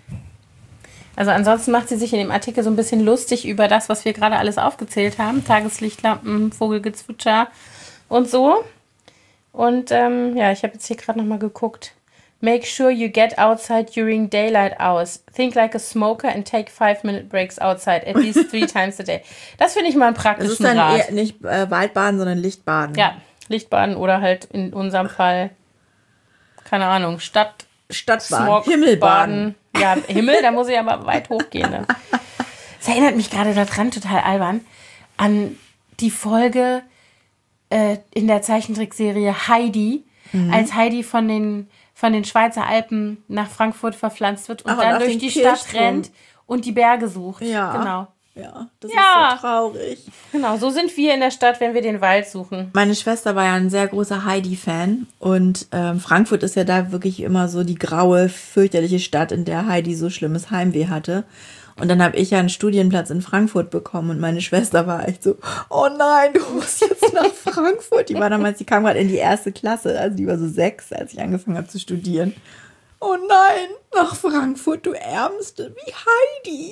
Also ansonsten macht sie sich in dem Artikel so ein bisschen lustig über das, was wir gerade alles aufgezählt haben. Tageslichtlampen, Vogelgezwitscher und so. Und ähm, ja, ich habe jetzt hier gerade nochmal geguckt. Make sure you get outside during daylight hours. Think like a smoker and take five minute breaks outside at least three times a day. Das finde ich mal einen praktischen Rat. Das ist dann eher nicht äh, Waldbaden, sondern Lichtbaden. Ja. Lichtbaden oder halt in unserem Fall, keine Ahnung, Stadt, Stadtbaden, Himmelbaden. Ja, Himmel, da muss ich aber weit hochgehen. Ne? Es erinnert mich gerade daran, total albern, an die Folge äh, in der Zeichentrickserie Heidi, mhm. als Heidi von den, von den Schweizer Alpen nach Frankfurt verpflanzt wird und Ach, dann und durch die Stadt rennt und die Berge sucht. Ja. Genau. Ja, das ja. ist so traurig. Genau, so sind wir in der Stadt, wenn wir den Wald suchen. Meine Schwester war ja ein sehr großer Heidi-Fan und ähm, Frankfurt ist ja da wirklich immer so die graue, fürchterliche Stadt, in der Heidi so schlimmes Heimweh hatte. Und dann habe ich ja einen Studienplatz in Frankfurt bekommen und meine Schwester war echt so, oh nein, du musst jetzt nach Frankfurt. Die war damals, die kam gerade in die erste Klasse, also die war so sechs, als ich angefangen habe zu studieren. Oh nein, nach Frankfurt, du Ärmste, wie Heidi.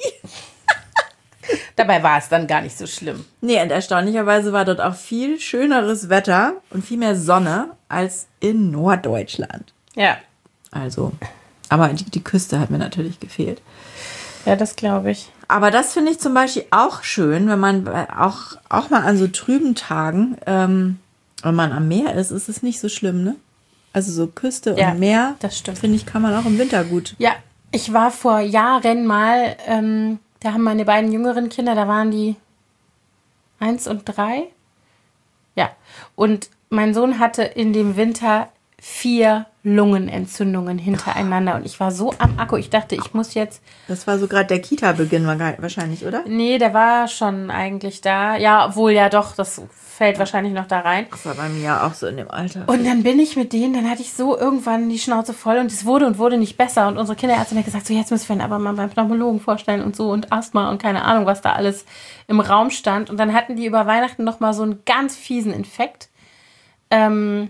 Dabei war es dann gar nicht so schlimm. Nee, und erstaunlicherweise war dort auch viel schöneres Wetter und viel mehr Sonne als in Norddeutschland. Ja. Also, aber die, die Küste hat mir natürlich gefehlt. Ja, das glaube ich. Aber das finde ich zum Beispiel auch schön, wenn man auch, auch mal an so trüben Tagen, ähm, wenn man am Meer ist, ist es nicht so schlimm, ne? Also so Küste und ja, Meer, das stimmt. Finde ich, kann man auch im Winter gut. Ja, ich war vor Jahren mal... Ähm Da haben meine beiden jüngeren Kinder, da waren die eins und drei. Ja. Und mein Sohn hatte in dem Winter vier Lungenentzündungen hintereinander. Und ich war so am Akku. Ich dachte, ich muss jetzt... Das war so gerade der Kita-Beginn wahrscheinlich, oder? Nee, der war schon eigentlich da. Ja, obwohl ja doch, das fällt wahrscheinlich noch da rein. Das war bei mir ja auch so in dem Alter. Und dann bin ich mit denen, dann hatte ich so irgendwann die Schnauze voll und es wurde und wurde nicht besser. Und unsere Kinderärztin hat gesagt, so jetzt müssen wir ihn aber mal beim Pneumologen vorstellen und so und Asthma und keine Ahnung, was da alles im Raum stand. Und dann hatten die über Weihnachten nochmal so einen ganz fiesen Infekt. Ähm...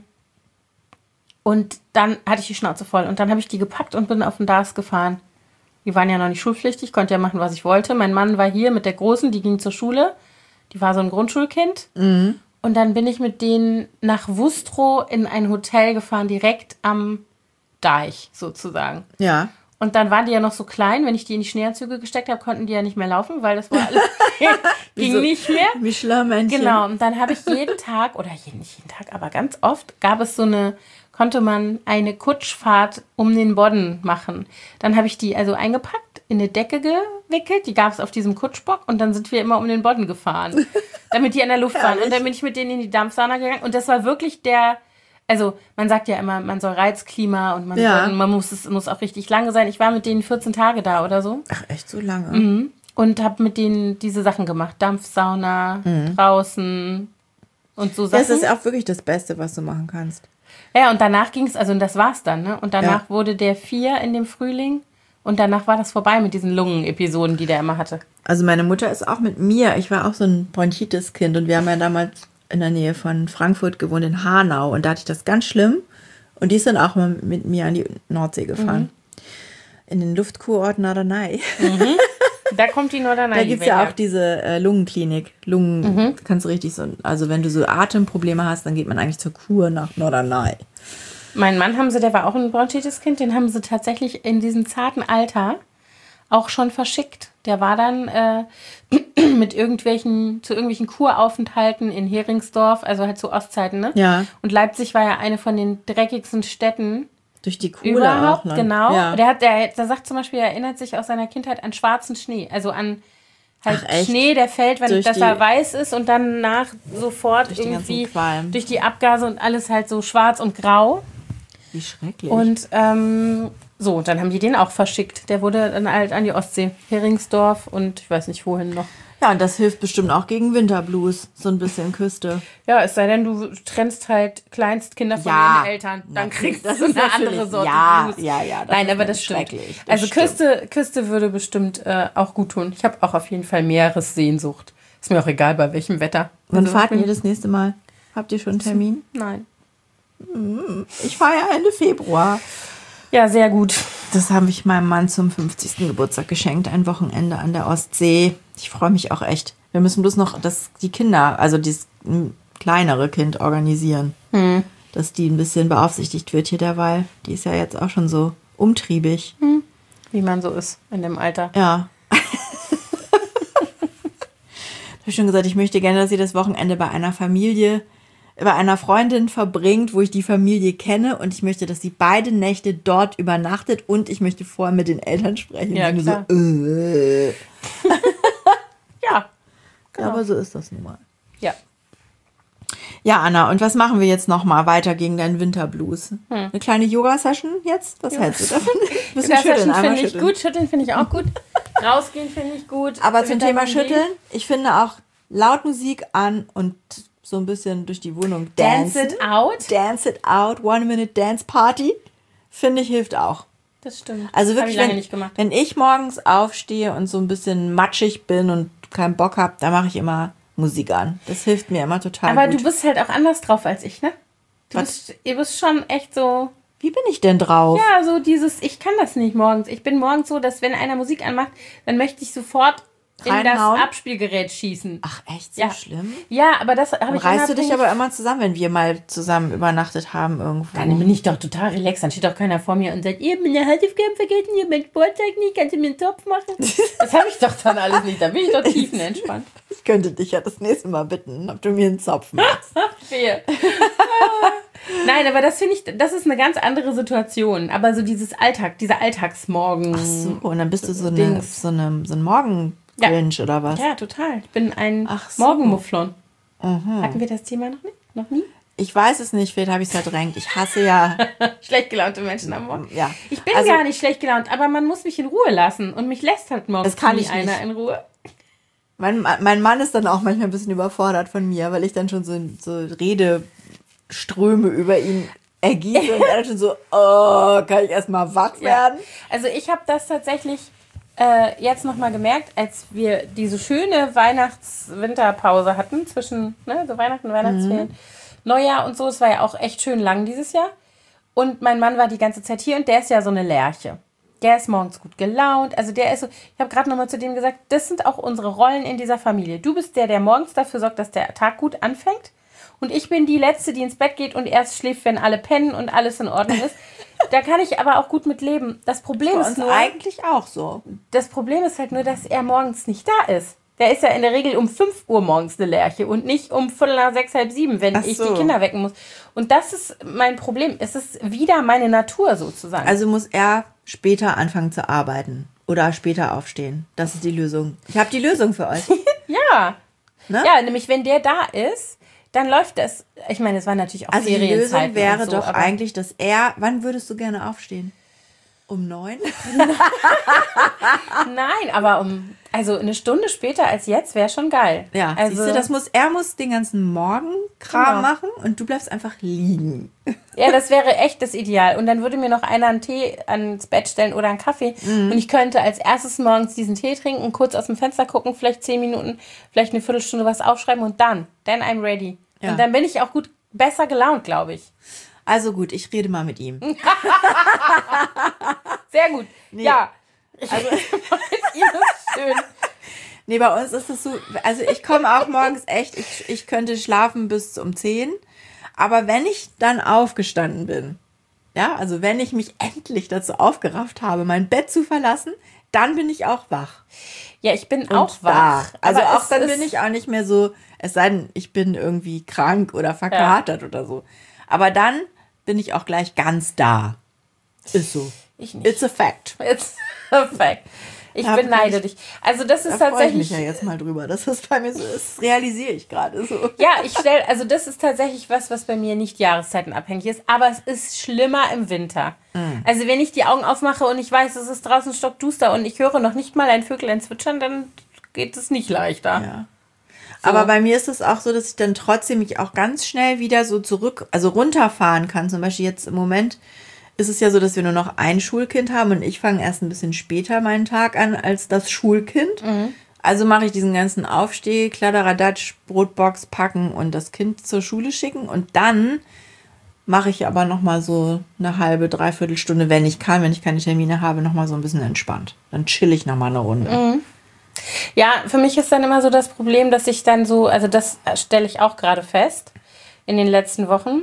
Und dann hatte ich die Schnauze voll. Und dann habe ich die gepackt und bin auf den D A S gefahren. Die waren ja noch nicht schulpflichtig, konnte ja machen, was ich wollte. Mein Mann war hier mit der Großen, die ging zur Schule. Die war so ein Grundschulkind. Mhm. Und dann bin ich mit denen nach Wustrow in ein Hotel gefahren, direkt am Deich sozusagen. Ja. Und dann waren die ja noch so klein. Wenn ich die in die Schneeanzüge gesteckt habe, konnten die ja nicht mehr laufen, weil das war alles ging so, nicht mehr. Michelin-Männchen. Genau. Und dann habe ich jeden Tag, oder jeden, nicht jeden Tag, aber ganz oft gab es so eine... konnte man eine Kutschfahrt um den Bodden machen. Dann habe ich die also eingepackt, in eine Decke gewickelt, die gab es auf diesem Kutschbock und dann sind wir immer um den Bodden gefahren, damit die in der Luft waren. Und dann bin ich mit denen in die Dampfsauna gegangen und das war wirklich der, also man sagt ja immer, man soll Reizklima und man, ja. soll, man muss, es muss auch richtig lange sein. Ich war mit denen vierzehn Tage da oder so. Ach, echt so lange? Mhm. Und habe mit denen diese Sachen gemacht, Dampfsauna, mhm. draußen und so Sachen. Das ist auch wirklich das Beste, was du machen kannst. Ja, und danach ging es, also das war's dann, ne? Und danach ja. wurde der vier in dem Frühling und danach war das vorbei mit diesen Lungenepisoden, die der immer hatte. Also meine Mutter ist auch mit mir, ich war auch so ein Bronchitis-Kind und wir haben ja damals in der Nähe von Frankfurt gewohnt, in Hanau und da hatte ich das ganz schlimm und die ist dann auch mal mit mir an die Nordsee gefahren. Mhm. In den Luftkurort Norderney. Mhm. Da kommt die Norderney. Da gibt es ja auch diese äh, Lungenklinik. Lungen, mhm. kannst du richtig so, also wenn du so Atemprobleme hast, dann geht man eigentlich zur Kur nach Norderney. Mein Mann haben sie, der war auch ein Bronchitis-Kind, den haben sie tatsächlich in diesem zarten Alter auch schon verschickt. Der war dann äh, mit irgendwelchen, zu irgendwelchen Kuraufenthalten in Heringsdorf, also halt zu Ostzeiten, ne? Ja. Und Leipzig war ja eine von den dreckigsten Städten durch die Kuh überhaupt, auch, ne? Genau. Ja. Der hat, der, der sagt zum Beispiel, er erinnert sich aus seiner Kindheit an schwarzen Schnee, also an halt Ach, Schnee, der fällt, wenn durch das die, er weiß ist und dann nach sofort durch irgendwie die durch die Abgase und alles halt so schwarz und grau. Wie schrecklich. Und ähm, so, und dann haben die den auch verschickt. Der wurde dann halt an die Ostsee, Heringsdorf und ich weiß nicht wohin noch. Ja, und das hilft bestimmt auch gegen Winterblues, so ein bisschen Küste. Ja, es sei denn, du trennst halt Kleinstkinder von ja, ihren Eltern. Dann kriegst du das eine andere Sorte ja, Blues. Ja, ja, das Nein, ist aber das stimmt. Das also stimmt. Küste, Küste würde bestimmt äh, auch gut tun. Ich habe auch auf jeden Fall Meeressehnsucht. Ist mir auch egal, bei welchem Wetter. Wann also, fahrt ihr das nächste Mal? Habt ihr schon einen Termin? Nein. Ich fahre ja Ende Februar. Ja, sehr gut. Das habe ich meinem Mann zum fünfzigsten Geburtstag geschenkt. Ein Wochenende an der Ostsee. Ich freue mich auch echt. Wir müssen bloß noch das, die Kinder, also das kleinere Kind organisieren. Hm. Dass die ein bisschen beaufsichtigt wird hier derweil. Die ist ja jetzt auch schon so umtriebig. Hm. Wie man so ist in dem Alter. Ja. Ich habe schon gesagt, ich möchte gerne, dass sie das Wochenende bei einer Familie, bei einer Freundin verbringt, wo ich die Familie kenne und ich möchte, dass sie beide Nächte dort übernachtet und ich möchte vorher mit den Eltern sprechen. Ja, klar. So, äh. Genau. Aber so ist das nun mal. Ja. Ja, Anna, und was machen wir jetzt nochmal weiter gegen deinen Winterblues? Hm. Eine kleine Yoga-Session jetzt? Was ja. hältst du davon? Yoga-Session finde ich gut, Schütteln finde ich auch gut. Rausgehen finde ich gut. Aber zum Thema Schütteln, ich finde auch laut Musik an und so ein bisschen durch die Wohnung dance it out. Dance it out, One-Minute Dance Party, finde ich, hilft auch. Das stimmt. Also wirklich, Hab ich lange wenn, nicht gemacht. wenn ich morgens aufstehe und so ein bisschen matschig bin und keinen Bock habe, da mache ich immer Musik an. Das hilft mir immer total Aber gut. du bist halt auch anders drauf als ich, ne? Du bist, ihr bist schon echt so... Wie bin ich denn drauf? Ja, so dieses, ich kann das nicht morgens. Ich bin morgens so, dass wenn einer Musik anmacht, dann möchte ich sofort in Reinhauen? das Abspielgerät schießen. Ach, echt so ja. schlimm? Ja, aber das habe ich reißt du dich aber immer zusammen, wenn wir mal zusammen übernachtet haben irgendwo. Dann bin ich doch total relaxed. Dann steht doch keiner vor mir und sagt, ihr habt meine Hausaufgaben vergessen, ihr habt mein Sportzeug nicht, kannst du mir einen Topf machen? Das habe ich doch dann alles nicht. Da bin ich doch tiefenentspannt. Ich könnte dich ja das nächste Mal bitten, ob du mir einen Zopf machst. Fair. Nein, aber das finde ich, das ist eine ganz andere Situation. Aber so dieses Alltag, dieser Alltagsmorgen. Ach so, und dann bist du so, eine, so, eine, so ein Morgen-Grinch ja. oder was? Ja, total. Ich bin ein so. Morgenmufflon. Mhm. Hatten wir das Thema noch nicht? Noch nie? Ich weiß es nicht, vielleicht habe ich es verdrängt. Ich hasse ja... schlecht gelaunte Menschen am Morgen. Ja. Ich bin also, gar nicht schlecht gelaunt, aber man muss mich in Ruhe lassen. Und mich lässt halt morgens das kann nie ich einer nicht. in Ruhe. Mein, mein Mann ist dann auch manchmal ein bisschen überfordert von mir, weil ich dann schon so, so Redeströme über ihn ergieße und er schon so, oh, kann ich erstmal wach werden? Ja. Also ich habe das tatsächlich äh, jetzt nochmal gemerkt, als wir diese schöne Weihnachts-Winterpause hatten zwischen ne, so Weihnachten und Weihnachtsferien, mhm. Neujahr und so. Es war ja auch echt schön lang dieses Jahr. Und mein Mann war die ganze Zeit hier und der ist ja so eine Lerche. Der ist morgens gut gelaunt. Also der ist so, ich habe gerade nochmal zu dem gesagt, das sind auch unsere Rollen in dieser Familie. Du bist der, der morgens dafür sorgt, dass der Tag gut anfängt. Und ich bin die Letzte, die ins Bett geht und erst schläft, wenn alle pennen und alles in Ordnung ist. Da kann ich aber auch gut mit leben. Das Problem ist nur... eigentlich auch so. Das Problem ist halt nur, dass er morgens nicht da ist. Der ist ja in der Regel um fünf Uhr morgens eine Lerche und nicht um viertel nach sechs, halb sieben, wenn Ach ich so. die Kinder wecken muss. Und das ist mein Problem. Es ist wieder meine Natur sozusagen. Also muss er später anfangen zu arbeiten oder später aufstehen. Das ist die Lösung. Ich habe die Lösung für euch. ja. Ne? Ja, nämlich wenn der da ist, dann läuft das. Ich meine, es war natürlich auch also Ferienzeiten. Also die Lösung wäre so, doch eigentlich, dass er... Wann würdest du gerne aufstehen? Um neun? Nein, aber um... Also eine Stunde später als jetzt wäre schon geil. Ja, also, siehst du, das muss, er muss den ganzen Morgenkram genau. machen und du bleibst einfach liegen. Ja, das wäre echt das Ideal. Und dann würde mir noch einer einen Tee ans Bett stellen oder einen Kaffee. Mhm. Und ich könnte als erstes morgens diesen Tee trinken, kurz aus dem Fenster gucken, vielleicht zehn Minuten, vielleicht eine Viertelstunde was aufschreiben und dann, then I'm ready. Ja. Und dann bin ich auch gut, besser gelaunt, glaube ich. Also gut, ich rede mal mit ihm. Sehr gut. Nee. Ja. Also, mit ihm ist schön. Nee, bei uns ist es so, also ich komme auch morgens echt, ich, ich könnte schlafen bis um zehn, aber wenn ich dann aufgestanden bin, ja, also wenn ich mich endlich dazu aufgerafft habe, mein Bett zu verlassen, dann bin ich auch wach. Ja, ich bin Und auch wach. Da. Also aber auch dann bin ich auch nicht mehr so, es sei denn, ich bin irgendwie krank oder verkatert ja. oder so. Aber dann bin ich auch gleich ganz da. Ist so. Ich nicht. It's a fact. It's a fact. Ich ja, beneide dich. Also das ist da tatsächlich... Ich mich ja jetzt mal drüber, dass das bei mir so ist. Das realisiere ich gerade so. Ja, ich stelle... Also das ist tatsächlich was, was bei mir nicht jahreszeitenabhängig ist. Aber es ist schlimmer im Winter. Mhm. Also wenn ich die Augen aufmache und ich weiß, es ist draußen stockduster und ich höre noch nicht mal ein Vögelein zwitschern, dann geht es nicht leichter. Ja. So. Aber bei mir ist es auch so, dass ich dann trotzdem mich auch ganz schnell wieder so zurück, also runterfahren kann. Zum Beispiel jetzt im Moment ist es ja so, dass wir nur noch ein Schulkind haben und ich fange erst ein bisschen später meinen Tag an als das Schulkind. Mhm. Also mache ich diesen ganzen Aufsteh, Kladderadatsch, Brotbox packen und das Kind zur Schule schicken. Und dann mache ich aber nochmal so eine halbe, dreiviertel Stunde, wenn ich kann, wenn ich keine Termine habe, nochmal so ein bisschen entspannt. Dann chill ich nochmal eine Runde. Mhm. Ja, für mich ist dann immer so das Problem, dass ich dann so, also das stelle ich auch gerade fest in den letzten Wochen,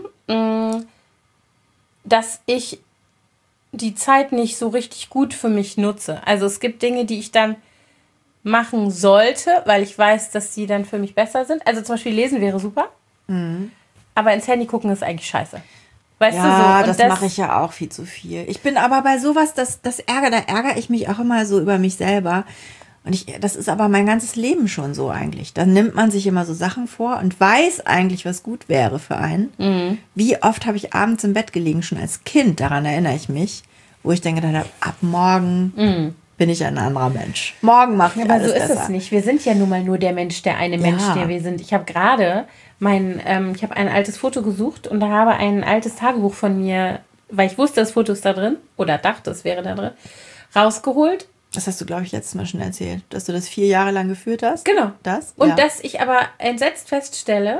dass ich die Zeit nicht so richtig gut für mich nutze. Also es gibt Dinge, die ich dann machen sollte, weil ich weiß, dass die dann für mich besser sind. Also zum Beispiel lesen wäre super, mhm. aber ins Handy gucken ist eigentlich scheiße. Weißt ja, du so? Und das, das mache ich ja auch viel zu viel. Ich bin aber bei sowas, das, das ärgere, da ärgere ich mich auch immer so über mich selber, Und ich, das ist aber mein ganzes Leben schon so eigentlich. Dann nimmt man sich immer so Sachen vor und weiß eigentlich, was gut wäre für einen. Mhm. Wie oft habe ich abends im Bett gelegen, schon als Kind, daran erinnere ich mich, wo ich dann gedacht habe, ab morgen mhm. bin ich ein anderer Mensch. Morgen mache ich ja, alles aber so besser. ist es nicht. Wir sind ja nun mal nur der Mensch, der eine Mensch, Ja. der wir sind. Ich habe gerade mein, ähm, ich habe ein altes Foto gesucht und da habe ein altes Tagebuch von mir, weil ich wusste, das Foto ist da drin, oder dachte, es wäre da drin, rausgeholt. Das hast du, glaube ich, letztes Mal schon erzählt, dass du das vier Jahre lang geführt hast. Genau. Das? Und ja. dass ich aber entsetzt feststelle,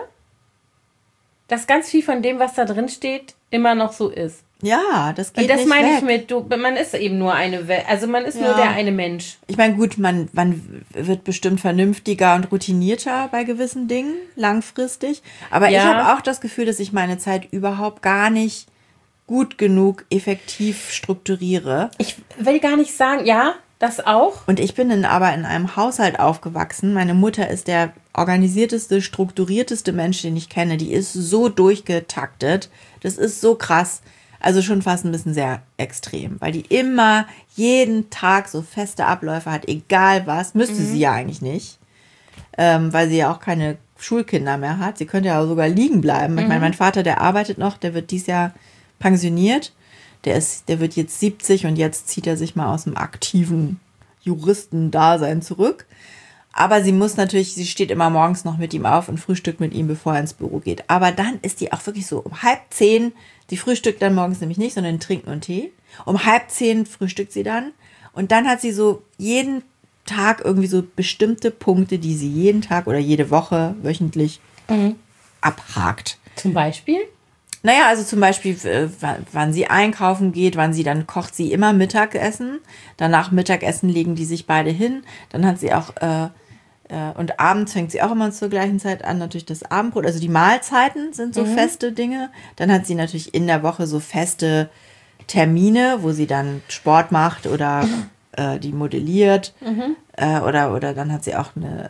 dass ganz viel von dem, was da drin steht, immer noch so ist. Ja, das geht Und das nicht meine weg. ich mit, du, man ist eben nur eine Welt, also man ist Ja. nur der eine Mensch. Ich meine, gut, man, man wird bestimmt vernünftiger und routinierter bei gewissen Dingen, langfristig. Aber Ja. ich habe auch das Gefühl, dass ich meine Zeit überhaupt gar nicht gut genug effektiv strukturiere. Ich will gar nicht sagen, ja, das auch. Und ich bin in, aber in einem Haushalt aufgewachsen. Meine Mutter ist der organisierteste, strukturierteste Mensch, den ich kenne. Die ist so durchgetaktet. Das ist so krass. Also schon fast ein bisschen sehr extrem, weil die immer jeden Tag so feste Abläufe hat, egal was. Müsste mhm. sie ja eigentlich nicht, ähm, weil sie ja auch keine Schulkinder mehr hat. Sie könnte ja auch sogar liegen bleiben. Mhm. Ich meine, mein Vater, der arbeitet noch, der wird dieses Jahr pensioniert. Der ist, der wird jetzt siebzig und jetzt zieht er sich mal aus dem aktiven Juristendasein zurück. Aber sie muss natürlich, sie steht immer morgens noch mit ihm auf und frühstückt mit ihm, bevor er ins Büro geht. Aber dann ist die auch wirklich so um halb zehn, die frühstückt dann morgens nämlich nicht, sondern trinkt nur Tee. Um halb zehn frühstückt sie dann. Und dann hat sie so jeden Tag irgendwie so bestimmte Punkte, die sie jeden Tag oder jede Woche wöchentlich mhm. abhakt. Zum Beispiel? Naja, also zum Beispiel, äh, wann sie einkaufen geht, wann sie, dann kocht sie immer Mittagessen. Danach Mittagessen legen die sich beide hin. Dann hat sie auch, äh, äh, und abends fängt sie auch immer zur gleichen Zeit an, natürlich das Abendbrot. Also die Mahlzeiten sind so mhm. feste Dinge. Dann hat sie natürlich in der Woche so feste Termine, wo sie dann Sport macht oder äh, die modelliert. Mhm. Äh, oder, oder dann hat sie auch eine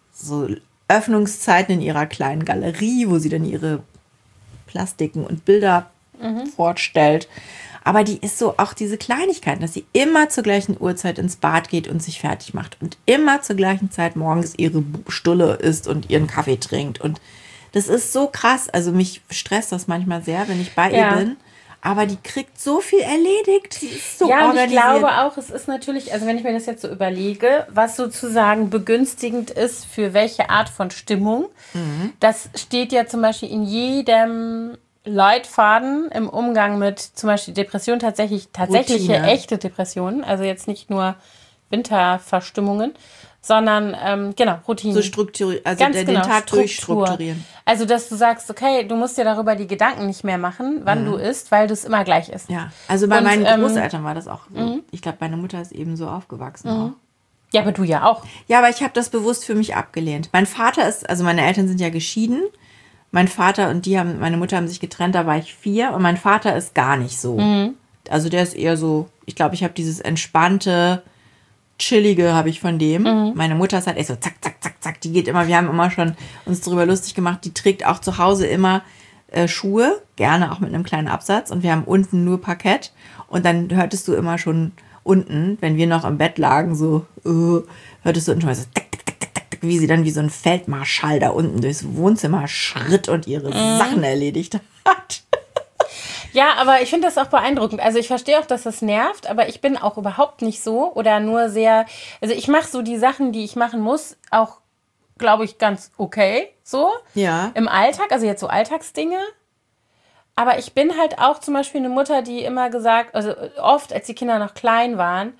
so Öffnungszeiten in ihrer kleinen Galerie, wo sie dann ihre Plastiken und Bilder mhm. vorstellt. Aber die ist so auch diese Kleinigkeiten, dass sie immer zur gleichen Uhrzeit ins Bad geht und sich fertig macht und immer zur gleichen Zeit morgens ihre Stulle isst und ihren Kaffee trinkt. Und das ist so krass. Also mich stresst das manchmal sehr, wenn ich bei ja. ihr bin. Aber die kriegt so viel erledigt. Sie ist so ja, organisiert. Ja, und ich glaube auch, es ist natürlich, also wenn ich mir das jetzt so überlege, was sozusagen begünstigend ist für welche Art von Stimmung, mhm. das steht ja zum Beispiel in jedem Leitfaden im Umgang mit zum Beispiel Depressionen, tatsächlich tatsächliche Routine. Echte Depressionen, also jetzt nicht nur Winterverstimmungen, sondern ähm, genau, Routine. So strukturieren, also Ganz den, genau, den Tag Struktur. durchstrukturieren. Also, dass du sagst, okay, du musst dir darüber die Gedanken nicht mehr machen, wann mhm. du isst, weil das immer gleich ist. Ja, also bei und, meinen ähm, Großeltern war das auch so. Mhm. Ich glaube, meine Mutter ist eben so aufgewachsen mhm. auch. Ja, aber du ja auch. Ja, aber ich habe das bewusst für mich abgelehnt. Mein Vater ist, also meine Eltern sind ja geschieden. Mein Vater und die haben, meine Mutter haben sich getrennt, da war ich vier. Und mein Vater ist gar nicht so. Mhm. Also der ist eher so, ich glaube, ich habe dieses entspannte, chillige habe ich von dem. Mhm. Meine Mutter ist halt echt so zack, zack, zack, zack. Die geht immer, wir haben immer schon uns darüber lustig gemacht. Die trägt auch zu Hause immer äh, Schuhe, gerne auch mit einem kleinen Absatz. Und wir haben unten nur Parkett. Und dann hörtest du immer schon unten, wenn wir noch im Bett lagen, so, uh, hörtest du unten schon mal so, tack, tack, tack, tack, tack, wie sie dann wie so ein Feldmarschall da unten durchs Wohnzimmer schritt und ihre mhm. Sachen erledigt hat. Ja, aber ich finde das auch beeindruckend. Also ich verstehe auch, dass das nervt, aber ich bin auch überhaupt nicht so oder nur sehr, also ich mache so die Sachen, die ich machen muss, auch, glaube ich, ganz okay, so. Ja. Im Alltag, also jetzt so Alltagsdinge. Aber ich bin halt auch zum Beispiel eine Mutter, die immer gesagt, also oft, als die Kinder noch klein waren,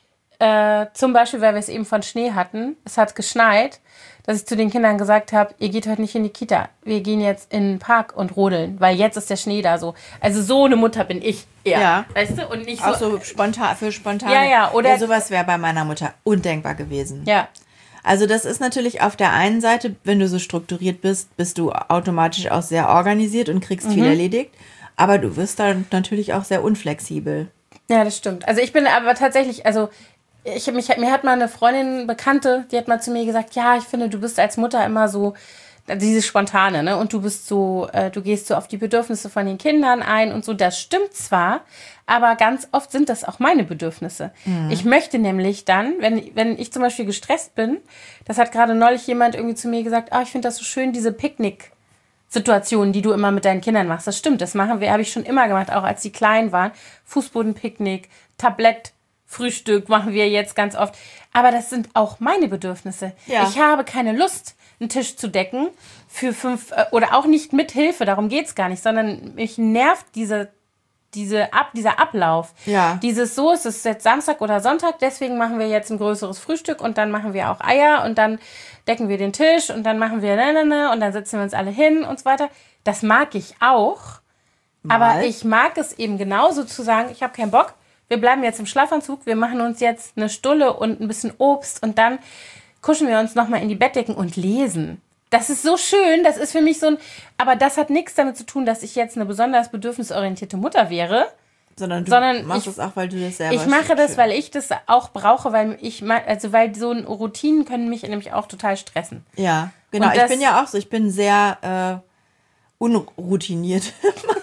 äh, zum Beispiel, weil wir es eben von Schnee hatten, es hat geschneit, dass ich zu den Kindern gesagt habe, ihr geht heute nicht in die Kita, wir gehen jetzt in den Park und rodeln, weil jetzt ist der Schnee da so. Also so eine Mutter bin ich eher, ja. weißt du? Und nicht auch so, so spontan, für spontan. Ja, ja, oder ja, sowas wäre bei meiner Mutter undenkbar gewesen. Ja. Also das ist natürlich auf der einen Seite, wenn du so strukturiert bist, bist du automatisch auch sehr organisiert und kriegst mhm. viel erledigt, aber du wirst dann natürlich auch sehr unflexibel. Ja, das stimmt. Also ich bin aber tatsächlich, also Ich, mich, mir hat mal eine Freundin, Bekannte, die hat mal zu mir gesagt, ja, ich finde, du bist als Mutter immer so dieses Spontane, ne? Und du bist so, äh, du gehst so auf die Bedürfnisse von den Kindern ein und so, das stimmt zwar, aber ganz oft sind das auch meine Bedürfnisse. Mhm. Ich möchte nämlich dann, wenn, wenn ich zum Beispiel gestresst bin, das hat gerade neulich jemand irgendwie zu mir gesagt, ah, ich finde das so schön, diese Picknick-Situationen, die du immer mit deinen Kindern machst. Das stimmt, das machen wir, habe ich schon immer gemacht, auch als die klein waren. Fußbodenpicknick, Tablett, Frühstück machen wir jetzt ganz oft. Aber das sind auch meine Bedürfnisse. Ja. Ich habe keine Lust, einen Tisch zu decken für fünf, oder auch nicht mit Hilfe, darum geht es gar nicht, sondern mich nervt diese, diese Ab, dieser Ablauf. Ja. Dieses so, es ist jetzt Samstag oder Sonntag, deswegen machen wir jetzt ein größeres Frühstück und dann machen wir auch Eier und dann decken wir den Tisch und dann machen wir ne, ne, ne, und dann setzen wir uns alle hin und so weiter. Das mag ich auch, Mal. aber ich mag es eben genauso zu sagen, ich habe keinen Bock, wir bleiben jetzt im Schlafanzug, wir machen uns jetzt eine Stulle und ein bisschen Obst und dann kuschen wir uns nochmal in die Bettdecken und lesen. Das ist so schön, das ist für mich so ein... Aber das hat nichts damit zu tun, dass ich jetzt eine besonders bedürfnisorientierte Mutter wäre. Sondern du sondern machst ich, es auch, weil du das selber... Ich mache das, weil ich das auch brauche, weil ich... Also weil so Routinen können mich nämlich auch total stressen. Ja, genau. Ich bin ja auch so, ich bin sehr äh, unroutiniert.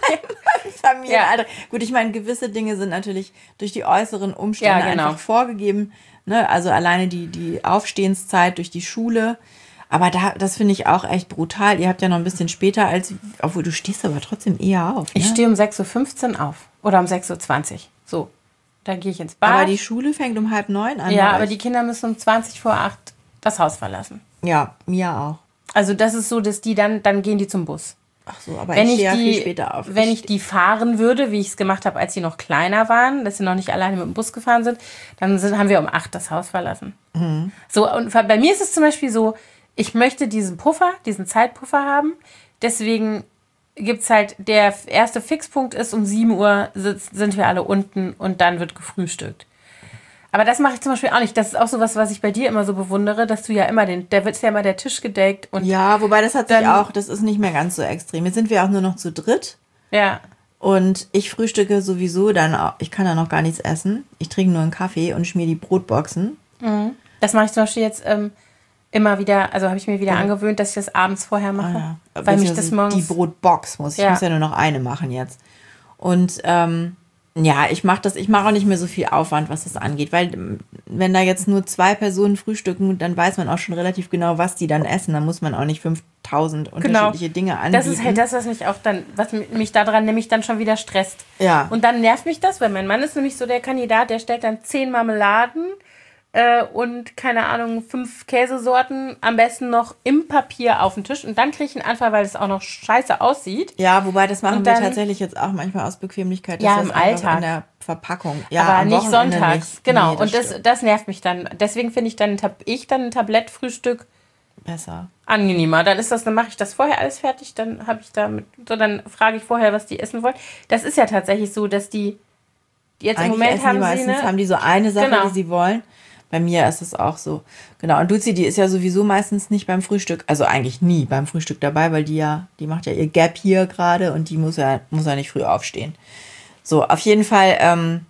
Familie. Ja. Also, gut, ich meine, gewisse Dinge sind natürlich durch die äußeren Umstände ja, genau. einfach vorgegeben. Ne? Also alleine die, die Aufstehenszeit durch die Schule. Aber da, das finde ich auch echt brutal. Ihr habt ja noch ein bisschen später als, obwohl du stehst aber trotzdem eher auf. Ne? Ich stehe um sechs Uhr fünfzehn auf oder um sechs Uhr zwanzig. So, dann gehe ich ins Bad. Aber die Schule fängt um halb neun an. Ja, aber die Kinder müssen um zwanzig vor acht das Haus verlassen. Ja, mir auch. Also das ist so, dass die dann, dann gehen die zum Bus. Ach so, aber wenn ich stehe ja viel später auf. Wenn ich die fahren würde, wie ich es gemacht habe, als sie noch kleiner waren, dass sie noch nicht alleine mit dem Bus gefahren sind, dann sind, haben wir um acht das Haus verlassen. Mhm. So, und bei mir ist es zum Beispiel so, ich möchte diesen Puffer, diesen Zeitpuffer haben. Deswegen gibt es halt, der erste Fixpunkt ist, um sieben Uhr sitz, sind wir alle unten und dann wird gefrühstückt. Aber das mache ich zum Beispiel auch nicht. Das ist auch so was, was ich bei dir immer so bewundere, dass du ja immer den, da wird ja immer der Tisch gedeckt. Und ja, wobei das hat sich auch, das ist nicht mehr ganz so extrem. Jetzt sind wir auch nur noch zu dritt. Ja. Und ich frühstücke sowieso dann auch, ich kann da noch gar nichts essen. Ich trinke nur einen Kaffee und schmier die Brotboxen. Mhm. Das mache ich zum Beispiel jetzt ähm, immer wieder, also habe ich mir wieder ja. angewöhnt, dass ich das abends vorher mache. Ah, ja. Weil mich das morgens... Die Brotbox muss, ich ja. muss ja nur noch eine machen jetzt. Und, ähm, ja, ich mache das, ich mache auch nicht mehr so viel Aufwand, was das angeht, weil wenn da jetzt nur zwei Personen frühstücken, dann weiß man auch schon relativ genau, was die dann essen. Dann muss man auch nicht fünftausend unterschiedliche genau. Dinge anbieten. Das ist halt das, was mich auch dann, was mich daran nämlich dann schon wieder stresst. Ja. Und dann nervt mich das, weil mein Mann ist nämlich so der Kandidat, der stellt dann zehn Marmeladen äh, und, keine Ahnung, fünf Käsesorten am besten noch im Papier auf den Tisch und dann kriege ich einen Anfall, weil es auch noch scheiße aussieht. Ja, wobei das machen dann, wir tatsächlich jetzt auch manchmal aus Bequemlichkeit. Ja, im Alltag. In der Verpackung. Ja, aber nicht sonntags. Nicht. Genau, nee, das und das, das nervt mich dann. Deswegen finde ich dann, ich dann ein Tablettfrühstück besser. Angenehmer. Dann ist das, dann mache ich das vorher alles fertig, dann habe ich damit, so dann frage ich vorher, was die essen wollen. Das ist ja tatsächlich so, dass die jetzt Eigentlich im Moment essen haben die meistens, sie eine, haben die so eine Sache, genau. die sie wollen. Bei mir ist es auch so. Genau. Und Luzi, die ist ja sowieso meistens nicht beim Frühstück, also eigentlich nie beim Frühstück dabei, weil die ja, die macht ja ihr Gap hier gerade und die muss ja, muss ja nicht früh aufstehen. So, auf jeden Fall, ähm,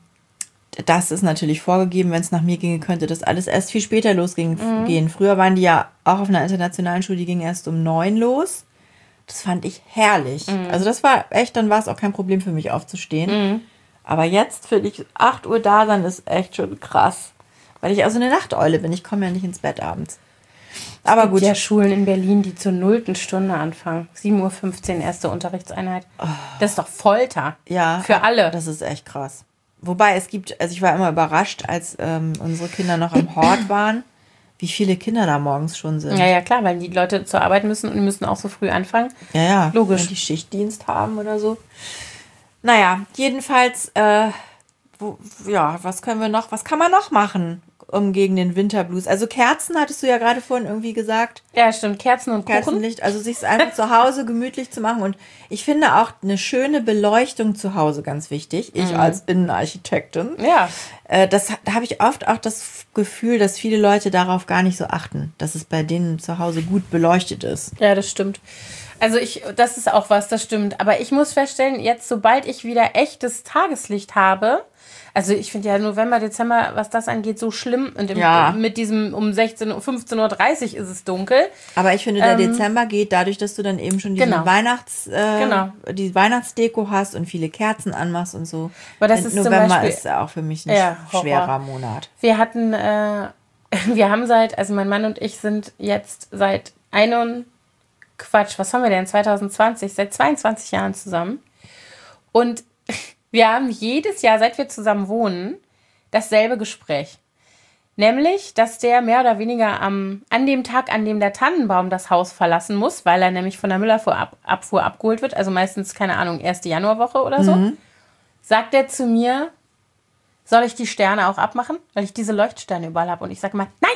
das ist natürlich vorgegeben. Wenn es nach mir ginge, könnte das alles erst viel später losgehen. Mhm. Früher waren die ja auch auf einer internationalen Schule, die ging erst um neun los. Das fand ich herrlich. Mhm. Also das war echt, dann war es auch kein Problem für mich aufzustehen. Mhm. Aber jetzt finde ich, acht Uhr da sein ist echt schon krass. Weil ich also eine Nachteule bin. Ich komme ja nicht ins Bett abends. Aber gut. Es gibt ja Schulen in Berlin, die zur nullten Stunde anfangen. sieben Uhr fünfzehn, erste Unterrichtseinheit. Oh. Das ist doch Folter. Ja. Für alle. Das ist echt krass. Wobei es gibt, also ich war immer überrascht, als ähm, unsere Kinder noch am Hort waren, wie viele Kinder da morgens schon sind. Ja, ja, klar, weil die Leute zur Arbeit müssen und die müssen auch so früh anfangen. Ja, ja. Logisch. Wenn die Schichtdienst haben oder so. Naja, jedenfalls, äh, wo, ja, was können wir noch, was kann man noch machen, um gegen den Winterblues? Also Kerzen hattest du ja gerade vorhin irgendwie gesagt. Ja, stimmt, Kerzen und Kuchen. Kerzenlicht, also sich einfach zu Hause gemütlich zu machen. Und ich finde auch eine schöne Beleuchtung zu Hause ganz wichtig. Ich mhm. als Innenarchitektin. Ja. Äh, das, da habe ich oft auch das Gefühl, dass viele Leute darauf gar nicht so achten, dass es bei denen zu Hause gut beleuchtet ist. Ja, das stimmt. Also ich, das ist auch was, das stimmt. Aber ich muss feststellen, jetzt sobald ich wieder echtes Tageslicht habe, Also ich finde ja November, Dezember, was das angeht, so schlimm. Und im, Ja. mit diesem um sechzehn, fünfzehn Uhr dreißig ist es dunkel. Aber ich finde, der Ähm, Dezember geht dadurch, dass du dann eben schon diese Genau. Weihnachts, äh, Genau. die Weihnachtsdeko hast und viele Kerzen anmachst und so. Aber das Und ist zum November Beispiel- ist auch für mich ein Ja, Horror. schwerer Monat. Wir hatten, äh, wir haben seit, also mein Mann und ich sind jetzt seit einem, Quatsch, was haben wir denn, zwanzig zwanzig, seit zweiundzwanzig Jahren zusammen. Und wir haben jedes Jahr, seit wir zusammen wohnen, dasselbe Gespräch. Nämlich, dass der mehr oder weniger am, an dem Tag, an dem der Tannenbaum das Haus verlassen muss, weil er nämlich von der Müllabfuhr ab, Abfuhr abgeholt wird, also meistens, keine Ahnung, erste Januarwoche oder so, Mhm. sagt er zu mir, soll ich die Sterne auch abmachen? Weil ich diese Leuchtsterne überall habe. Und ich sage mal, nein!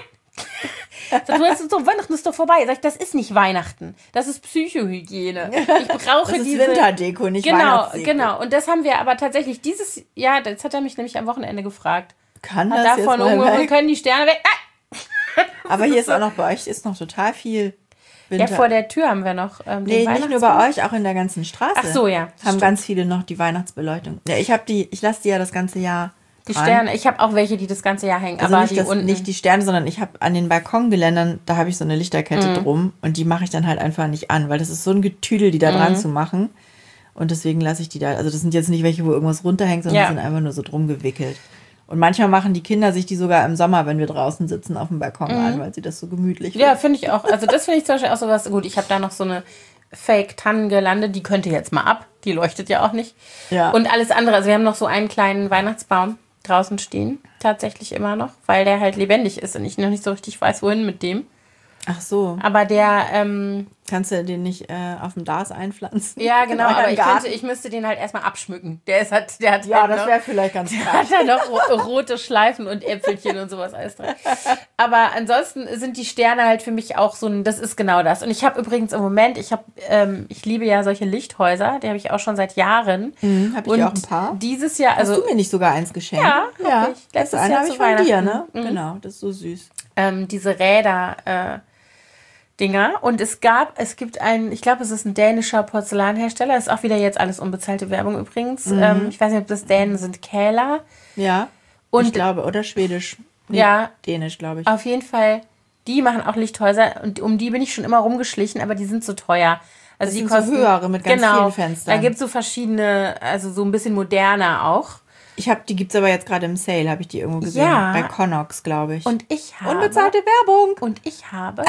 Sag, du hast so, Weihnachten ist doch vorbei. Sag ich, das ist nicht Weihnachten. Das ist Psychohygiene. Ich brauche Das ist diese... Winterdeko, nicht Genau, Weihnachtsdeko. genau. Und das haben wir aber tatsächlich dieses Jahr, das hat er mich nämlich am Wochenende gefragt. Kann Hat das jetzt davon mal irgendwo, weg? können die Sterne weg? Ah! Aber hier ist auch noch, bei euch ist noch total viel Winter. Ja, vor der Tür haben wir noch ähm, den Nee, nicht nur Weihnachtsbaum. bei euch, auch in der ganzen Straße. Ach so, ja, Haben stimmt. ganz viele noch die Weihnachtsbeleuchtung. Ja, ich habe die, ich lasse die ja das ganze Jahr Die dran. Sterne. Ich habe auch welche, die das ganze Jahr hängen. Also aber nicht, die das, unten. nicht die Sterne, sondern ich habe an den Balkongeländern, da habe ich so eine Lichterkette Mhm. drum und die mache ich dann halt einfach nicht an, weil das ist so ein Getüdel, die da dran Mhm. zu machen. Und deswegen lasse ich die da, also das sind jetzt nicht welche, wo irgendwas runterhängt, sondern Ja. die sind einfach nur so drum gewickelt. Und manchmal machen die Kinder sich die sogar im Sommer, wenn wir draußen sitzen, auf dem Balkon an, weil sie das so gemütlich Ja, finde ich auch. Also das finde ich zum Beispiel auch so was. Gut, ich habe da noch so eine Fake-Tannengirlande, die könnte jetzt mal ab. Die leuchtet ja auch nicht. Ja. Und alles andere. Also wir haben noch so einen kleinen Weihnachtsbaum draußen stehen. Tatsächlich immer noch. Weil der halt lebendig ist und ich noch nicht so richtig weiß, wohin mit dem. Ach so, Aber der, ähm, kannst du den nicht äh, auf dem Das einpflanzen? ja genau, In eurem aber ich, Garten? könnte, ich müsste den halt erstmal abschmücken. Der ist halt, der hat Ja, halt das noch- wäre vielleicht ganz hat krass. er noch ro- rote Schleifen und Äpfelchen und sowas alles dran. Aber ansonsten sind die Sterne halt für mich auch so ein, das ist genau das. Und ich habe übrigens im Moment, ich habe, ähm, ich liebe ja solche Lichthäuser, die habe ich auch schon seit Jahren. Mhm, hab ich und auch ein paar. Dieses Jahr, Hast also du mir nicht sogar eins geschenkt? Ja, hab ja. ich. Das Letztes eine Jahr habe zu ich von dir, ne? Weihnachten. Mhm. Genau, das ist so süß. ähm, diese Räder, äh, Dinger. Und es gab, es gibt einen, ich glaube, es ist ein dänischer Porzellanhersteller. Ist auch wieder jetzt alles unbezahlte Werbung übrigens. Mhm. Ähm, ich weiß nicht, ob das Dänen sind, Kähler. Ja, Und ich glaube, oder Schwedisch. Nee, Ja. Dänisch, glaube ich. Auf jeden Fall, die machen auch Lichthäuser und um die bin ich schon immer rumgeschlichen, aber die sind so teuer. Also Das die sind so kosten höhere mit ganz genau, vielen Fenstern. Da gibt es so verschiedene, also so ein bisschen moderner auch. Ich habe, die gibt es aber jetzt gerade im Sale, habe ich die irgendwo gesehen. Ja. Bei Connox, glaube ich. Und ich habe unbezahlte Werbung. und ich habe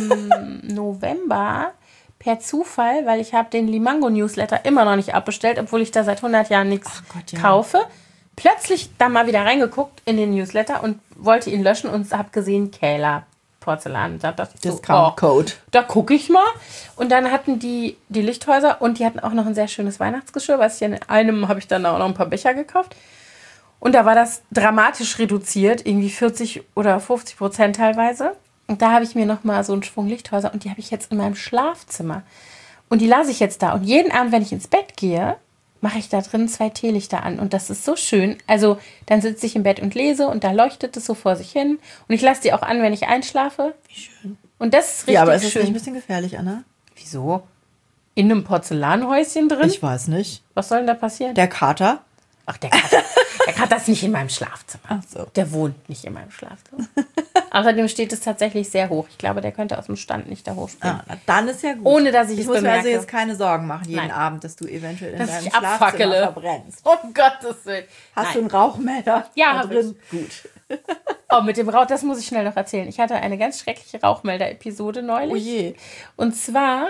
im November per Zufall, weil ich habe den Limango Newsletter immer noch nicht abbestellt, obwohl ich da seit hundert Jahren nichts Ach Gott, ja. kaufe, plötzlich da mal wieder reingeguckt in den Newsletter und wollte ihn löschen und habe gesehen Kähler Porzellan. Da dachte ich so, Discount Code. da gucke ich mal. Und dann hatten die die Lichthäuser und die hatten auch noch ein sehr schönes Weihnachtsgeschirr, was ich in einem habe ich dann auch noch ein paar Becher gekauft. Und da war das dramatisch reduziert, irgendwie vierzig oder fünfzig Prozent teilweise. Und da habe ich mir noch mal so einen Schwung Lichthäuser und die habe ich jetzt in meinem Schlafzimmer. Und die lasse ich jetzt da. Und jeden Abend, wenn ich ins Bett gehe, mache ich da drin zwei Teelichter an. Und das ist so schön. Also dann sitze ich im Bett und lese und da leuchtet es so vor sich hin. Und ich lasse die auch an, wenn ich einschlafe. Wie schön. Und das ist richtig Ja, aber ist das schön. nicht ein bisschen gefährlich, Anna? Wieso? In einem Porzellanhäuschen drin? Ich weiß nicht. Was soll denn da passieren? Der Kater? Ach, der Kater, der Kater ist nicht in meinem Schlafzimmer. Ach so. Der wohnt nicht in meinem Schlafzimmer. Außerdem steht es tatsächlich sehr hoch. Ich glaube, der könnte aus dem Stand nicht da hochspringen. Ah, na, dann ist ja gut. Ohne, dass ich ich es muss mir also bemerke. jetzt keine Sorgen machen jeden Nein. Abend, dass du eventuell in Dass deinem ich Schlafzimmer abfackele. verbrennst. Um Gottes Willen. Hast Nein. du einen Rauchmelder? Ja, da hab drin? Gut. Oh, mit dem Rauch, das muss ich schnell noch erzählen. Ich hatte eine ganz schreckliche Rauchmelder-Episode neulich. Oh je. Und zwar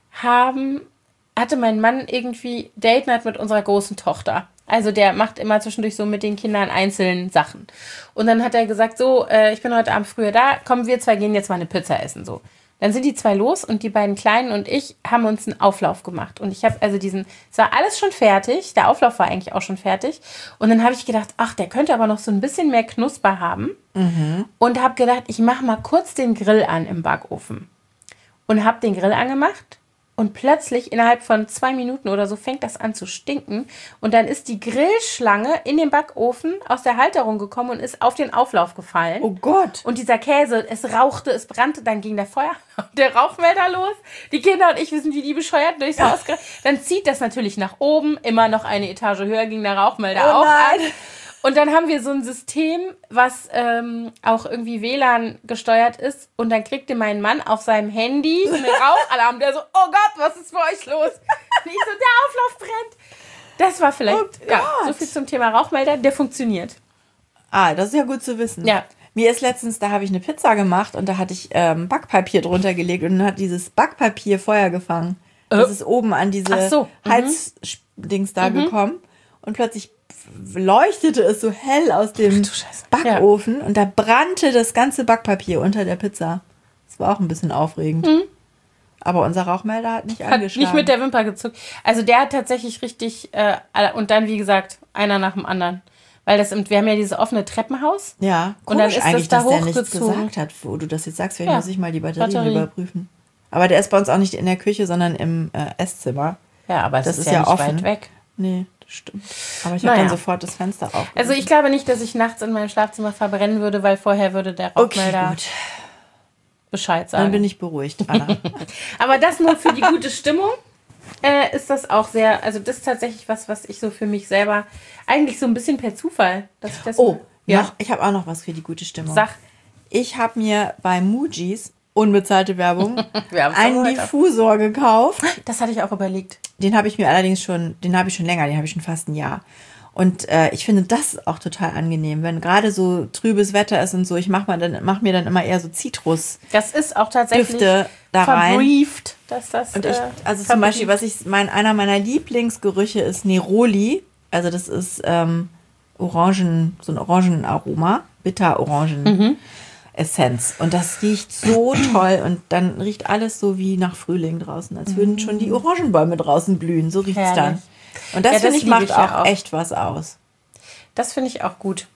haben, hatte mein Mann irgendwie Date Night mit unserer großen Tochter. Also der macht immer zwischendurch so mit den Kindern einzeln Sachen. Und dann hat er gesagt, so, äh, ich bin heute Abend früher da, komm, wir zwei gehen jetzt mal eine Pizza essen. So. Dann sind die zwei los und die beiden Kleinen und ich haben uns einen Auflauf gemacht. Und ich habe also diesen, es war alles schon fertig, der Auflauf war eigentlich auch schon fertig. Und dann habe ich gedacht, ach, der könnte aber noch so ein bisschen mehr Knusper haben. Und habe gedacht, ich mache mal kurz den Grill an im Backofen. Und habe den Grill angemacht. Und plötzlich, innerhalb von zwei Minuten oder so, fängt das an zu stinken. Und dann ist die Grillschlange in den Backofen aus der Halterung gekommen und ist auf den Auflauf gefallen. Oh Gott. Und dieser Käse, es rauchte, es brannte, dann ging der Feuer, der Rauchmelder los. Die Kinder und ich, wir sind wie die Bescheuerten durchs Haus gerannt. Dann zieht das natürlich nach oben, immer noch eine Etage höher ging der Rauchmelder Oh auch nein. an. Und dann haben wir so ein System, was ähm, auch irgendwie W L A N gesteuert ist. Und dann kriegte mein Mann auf seinem Handy einen Rauchalarm. Der so, oh Gott, was ist für euch los? Und ich so, der Auflauf brennt. Das war vielleicht, Oh ja, Gott. so viel zum Thema Rauchmelder. Der funktioniert. Ah, das ist ja gut zu wissen. Ja. Mir ist letztens, da habe ich eine Pizza gemacht und da hatte ich ähm, Backpapier drunter gelegt und dann hat dieses Backpapier Feuer gefangen. Das Äh? ist oben an diese Ach so. Mhm. Heizdings da gekommen und plötzlich leuchtete es so hell aus dem du Scheiße. Backofen und da brannte das ganze Backpapier unter der Pizza. Das war auch ein bisschen aufregend. Aber unser Rauchmelder hat nicht Hat angeschlagen. nicht mit der Wimper gezuckt. Also der hat tatsächlich richtig, äh, und dann, wie gesagt, einer nach dem anderen. Weil das, im- wir haben ja dieses offene Treppenhaus. Ja, Und dann komisch ist eigentlich, das da dass der nichts hochgezogen. gesagt hat, wo du das jetzt sagst. Vielleicht Ja, muss ich mal die Batterien Batterie. überprüfen. Aber der ist bei uns auch nicht in der Küche, sondern im äh, Esszimmer. Ja, aber es Das ist, ist ja, ja nicht offen. weit weg. Nee, das stimmt. Aber ich habe Naja. dann sofort das Fenster auf. Also ich glaube nicht, dass ich nachts in meinem Schlafzimmer verbrennen würde, weil vorher würde der Okay, Rauchmelder gut. Bescheid sagen. Dann bin ich beruhigt, Anna. Aber das nur für die gute Stimmung äh, ist das auch sehr, also das ist tatsächlich was, was ich so für mich selber, eigentlich so ein bisschen per Zufall, dass ich das Oh, ja, noch, ich habe auch noch was für die gute Stimmung. sag, Ich habe mir bei Mujis, unbezahlte Werbung, Wir haben's einen doch heute. Diffusor gekauft. das hatte ich auch überlegt. Den habe ich mir allerdings schon, den habe ich schon länger, den habe ich schon fast ein Jahr. Und äh, ich finde das auch total angenehm, wenn gerade so trübes Wetter ist und so. Ich mache dann, mach mir dann immer eher so Zitrus. Das ist auch tatsächlich Düfte da rein. verbrieft, dass das Und ich, äh, also zum verbrieft. Beispiel, was ich, mein, einer meiner Lieblingsgerüche ist Neroli. Also das ist ähm, Orangen, so ein Orangenaroma, Bitter-Orangen-Essenz. Und das riecht so toll und dann riecht alles so wie nach Frühling draußen, als würden schon die Orangenbäume draußen blühen. So riecht's dann. Herrlich. Und das, Ja, das finde ich, liebe macht ich ja auch auch. echt was aus. Das finde ich auch gut.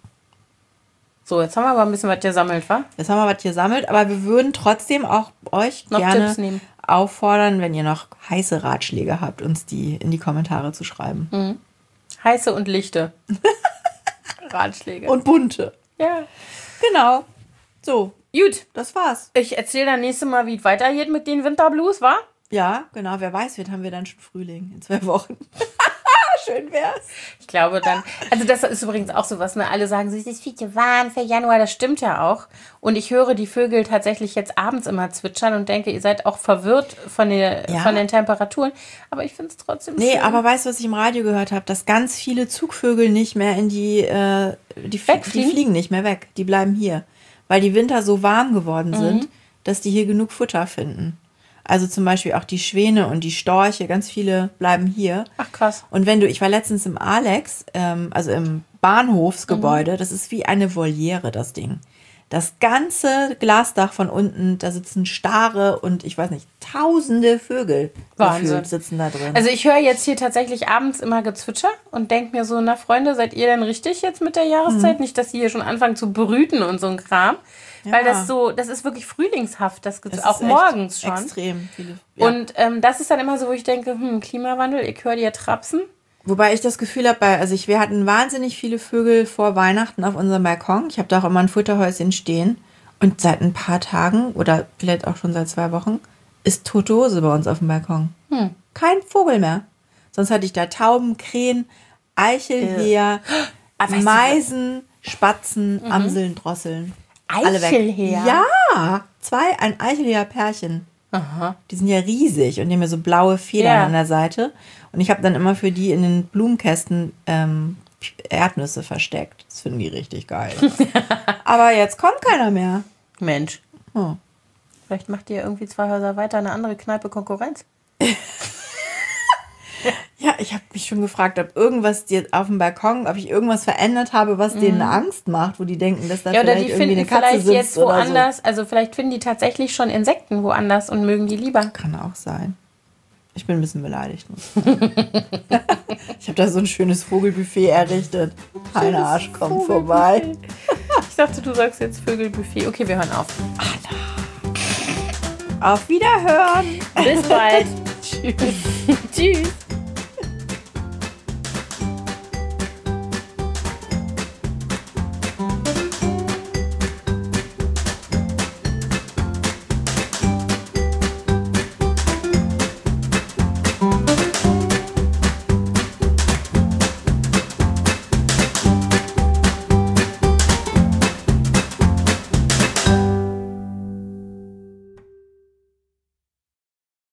So, jetzt haben wir aber ein bisschen was gesammelt, wa? Jetzt haben wir was gesammelt, aber wir würden trotzdem auch euch Noch gerne Tipps nehmen. auffordern, wenn ihr noch heiße Ratschläge habt, uns die in die Kommentare zu schreiben. Mhm. Heiße und lichte Ratschläge. Und bunte. ja. Genau. So, Gut, das war's. ich erzähle dann nächstes Mal, wie es weitergeht mit den Winterblues, wa? Ja, genau. Wer weiß, wird haben wir dann schon Frühling in zwei Wochen. Schön wär's. Ich glaube dann, also das ist übrigens auch sowas, ne? Alle sagen, es ist viel zu warm für Januar, das stimmt ja auch. Und ich höre die Vögel tatsächlich jetzt abends immer zwitschern und denke, ihr seid auch verwirrt von, der, Ja. von den Temperaturen. Aber ich finde es trotzdem Nee, schön. aber weißt du, was ich im Radio gehört habe? Dass ganz viele Zugvögel nicht mehr in die, äh, die, flie- Wegfliegen? die fliegen nicht mehr weg. Die bleiben hier. Weil die Winter so warm geworden sind, dass die hier genug Futter finden. Also zum Beispiel auch die Schwäne und die Storche, ganz viele bleiben hier. Ach krass. Und wenn du, ich war letztens im Alex, ähm, also im Bahnhofsgebäude, das ist wie eine Voliere, das Ding. Das ganze Glasdach von unten, da sitzen Stare und ich weiß nicht, tausende Vögel Wahnsinn. gefühlt sitzen da drin. Also ich höre jetzt hier tatsächlich abends immer Gezwitscher und denke mir so, na Freunde, seid ihr denn richtig jetzt mit der Jahreszeit? Nicht, dass die hier schon anfangen zu brüten und so ein Kram. Weil Ja. das so, das ist wirklich frühlingshaft, das Es Gezw- ist auch echt morgens schon. Extrem viele. Ja. Und ähm, das ist dann immer so, wo ich denke, hm, Klimawandel, ich höre dir trapsen. Wobei ich das Gefühl habe, bei- also ich, wir hatten wahnsinnig viele Vögel vor Weihnachten auf unserem Balkon. Ich habe da auch immer ein Futterhäuschen stehen. Und seit ein paar Tagen oder vielleicht auch schon seit zwei Wochen ist tote Hose bei uns auf dem Balkon. Hm. Kein Vogel mehr. Sonst hatte ich da Tauben, Krähen, Eichelheer, Ah, weißt du, Meisen, Spatzen, Amseln, Drosseln. Alle weg. Eichelheer? Ja, zwei, ein Eichelheer-Pärchen. Aha. Die sind ja riesig und die haben ja so blaue Federn Ja. an der Seite. Und ich habe dann immer für die in den Blumenkästen ähm, Erdnüsse versteckt. Das finden die richtig geil. Aber jetzt kommt keiner mehr. Mensch. Oh. Vielleicht macht ihr irgendwie zwei Häuser weiter eine andere Kneipe Konkurrenz. Ja, ich habe mich schon gefragt, ob irgendwas dir auf dem Balkon, ob ich irgendwas verändert habe, was denen Angst macht, wo die denken, dass da Ja, oder vielleicht die irgendwie finden eine Katze vielleicht sitzt jetzt oder woanders, also vielleicht finden die tatsächlich schon Insekten woanders und mögen die lieber. so. Kann auch sein. Ich bin ein bisschen beleidigt. Ich habe da so ein schönes Vogelbuffet errichtet. Ein Arsch kommt vorbei. Ich dachte, du sagst jetzt Vögelbuffet. Okay, wir hören auf. Auf Wiederhören. Bis bald. Tschüss. Tschüss.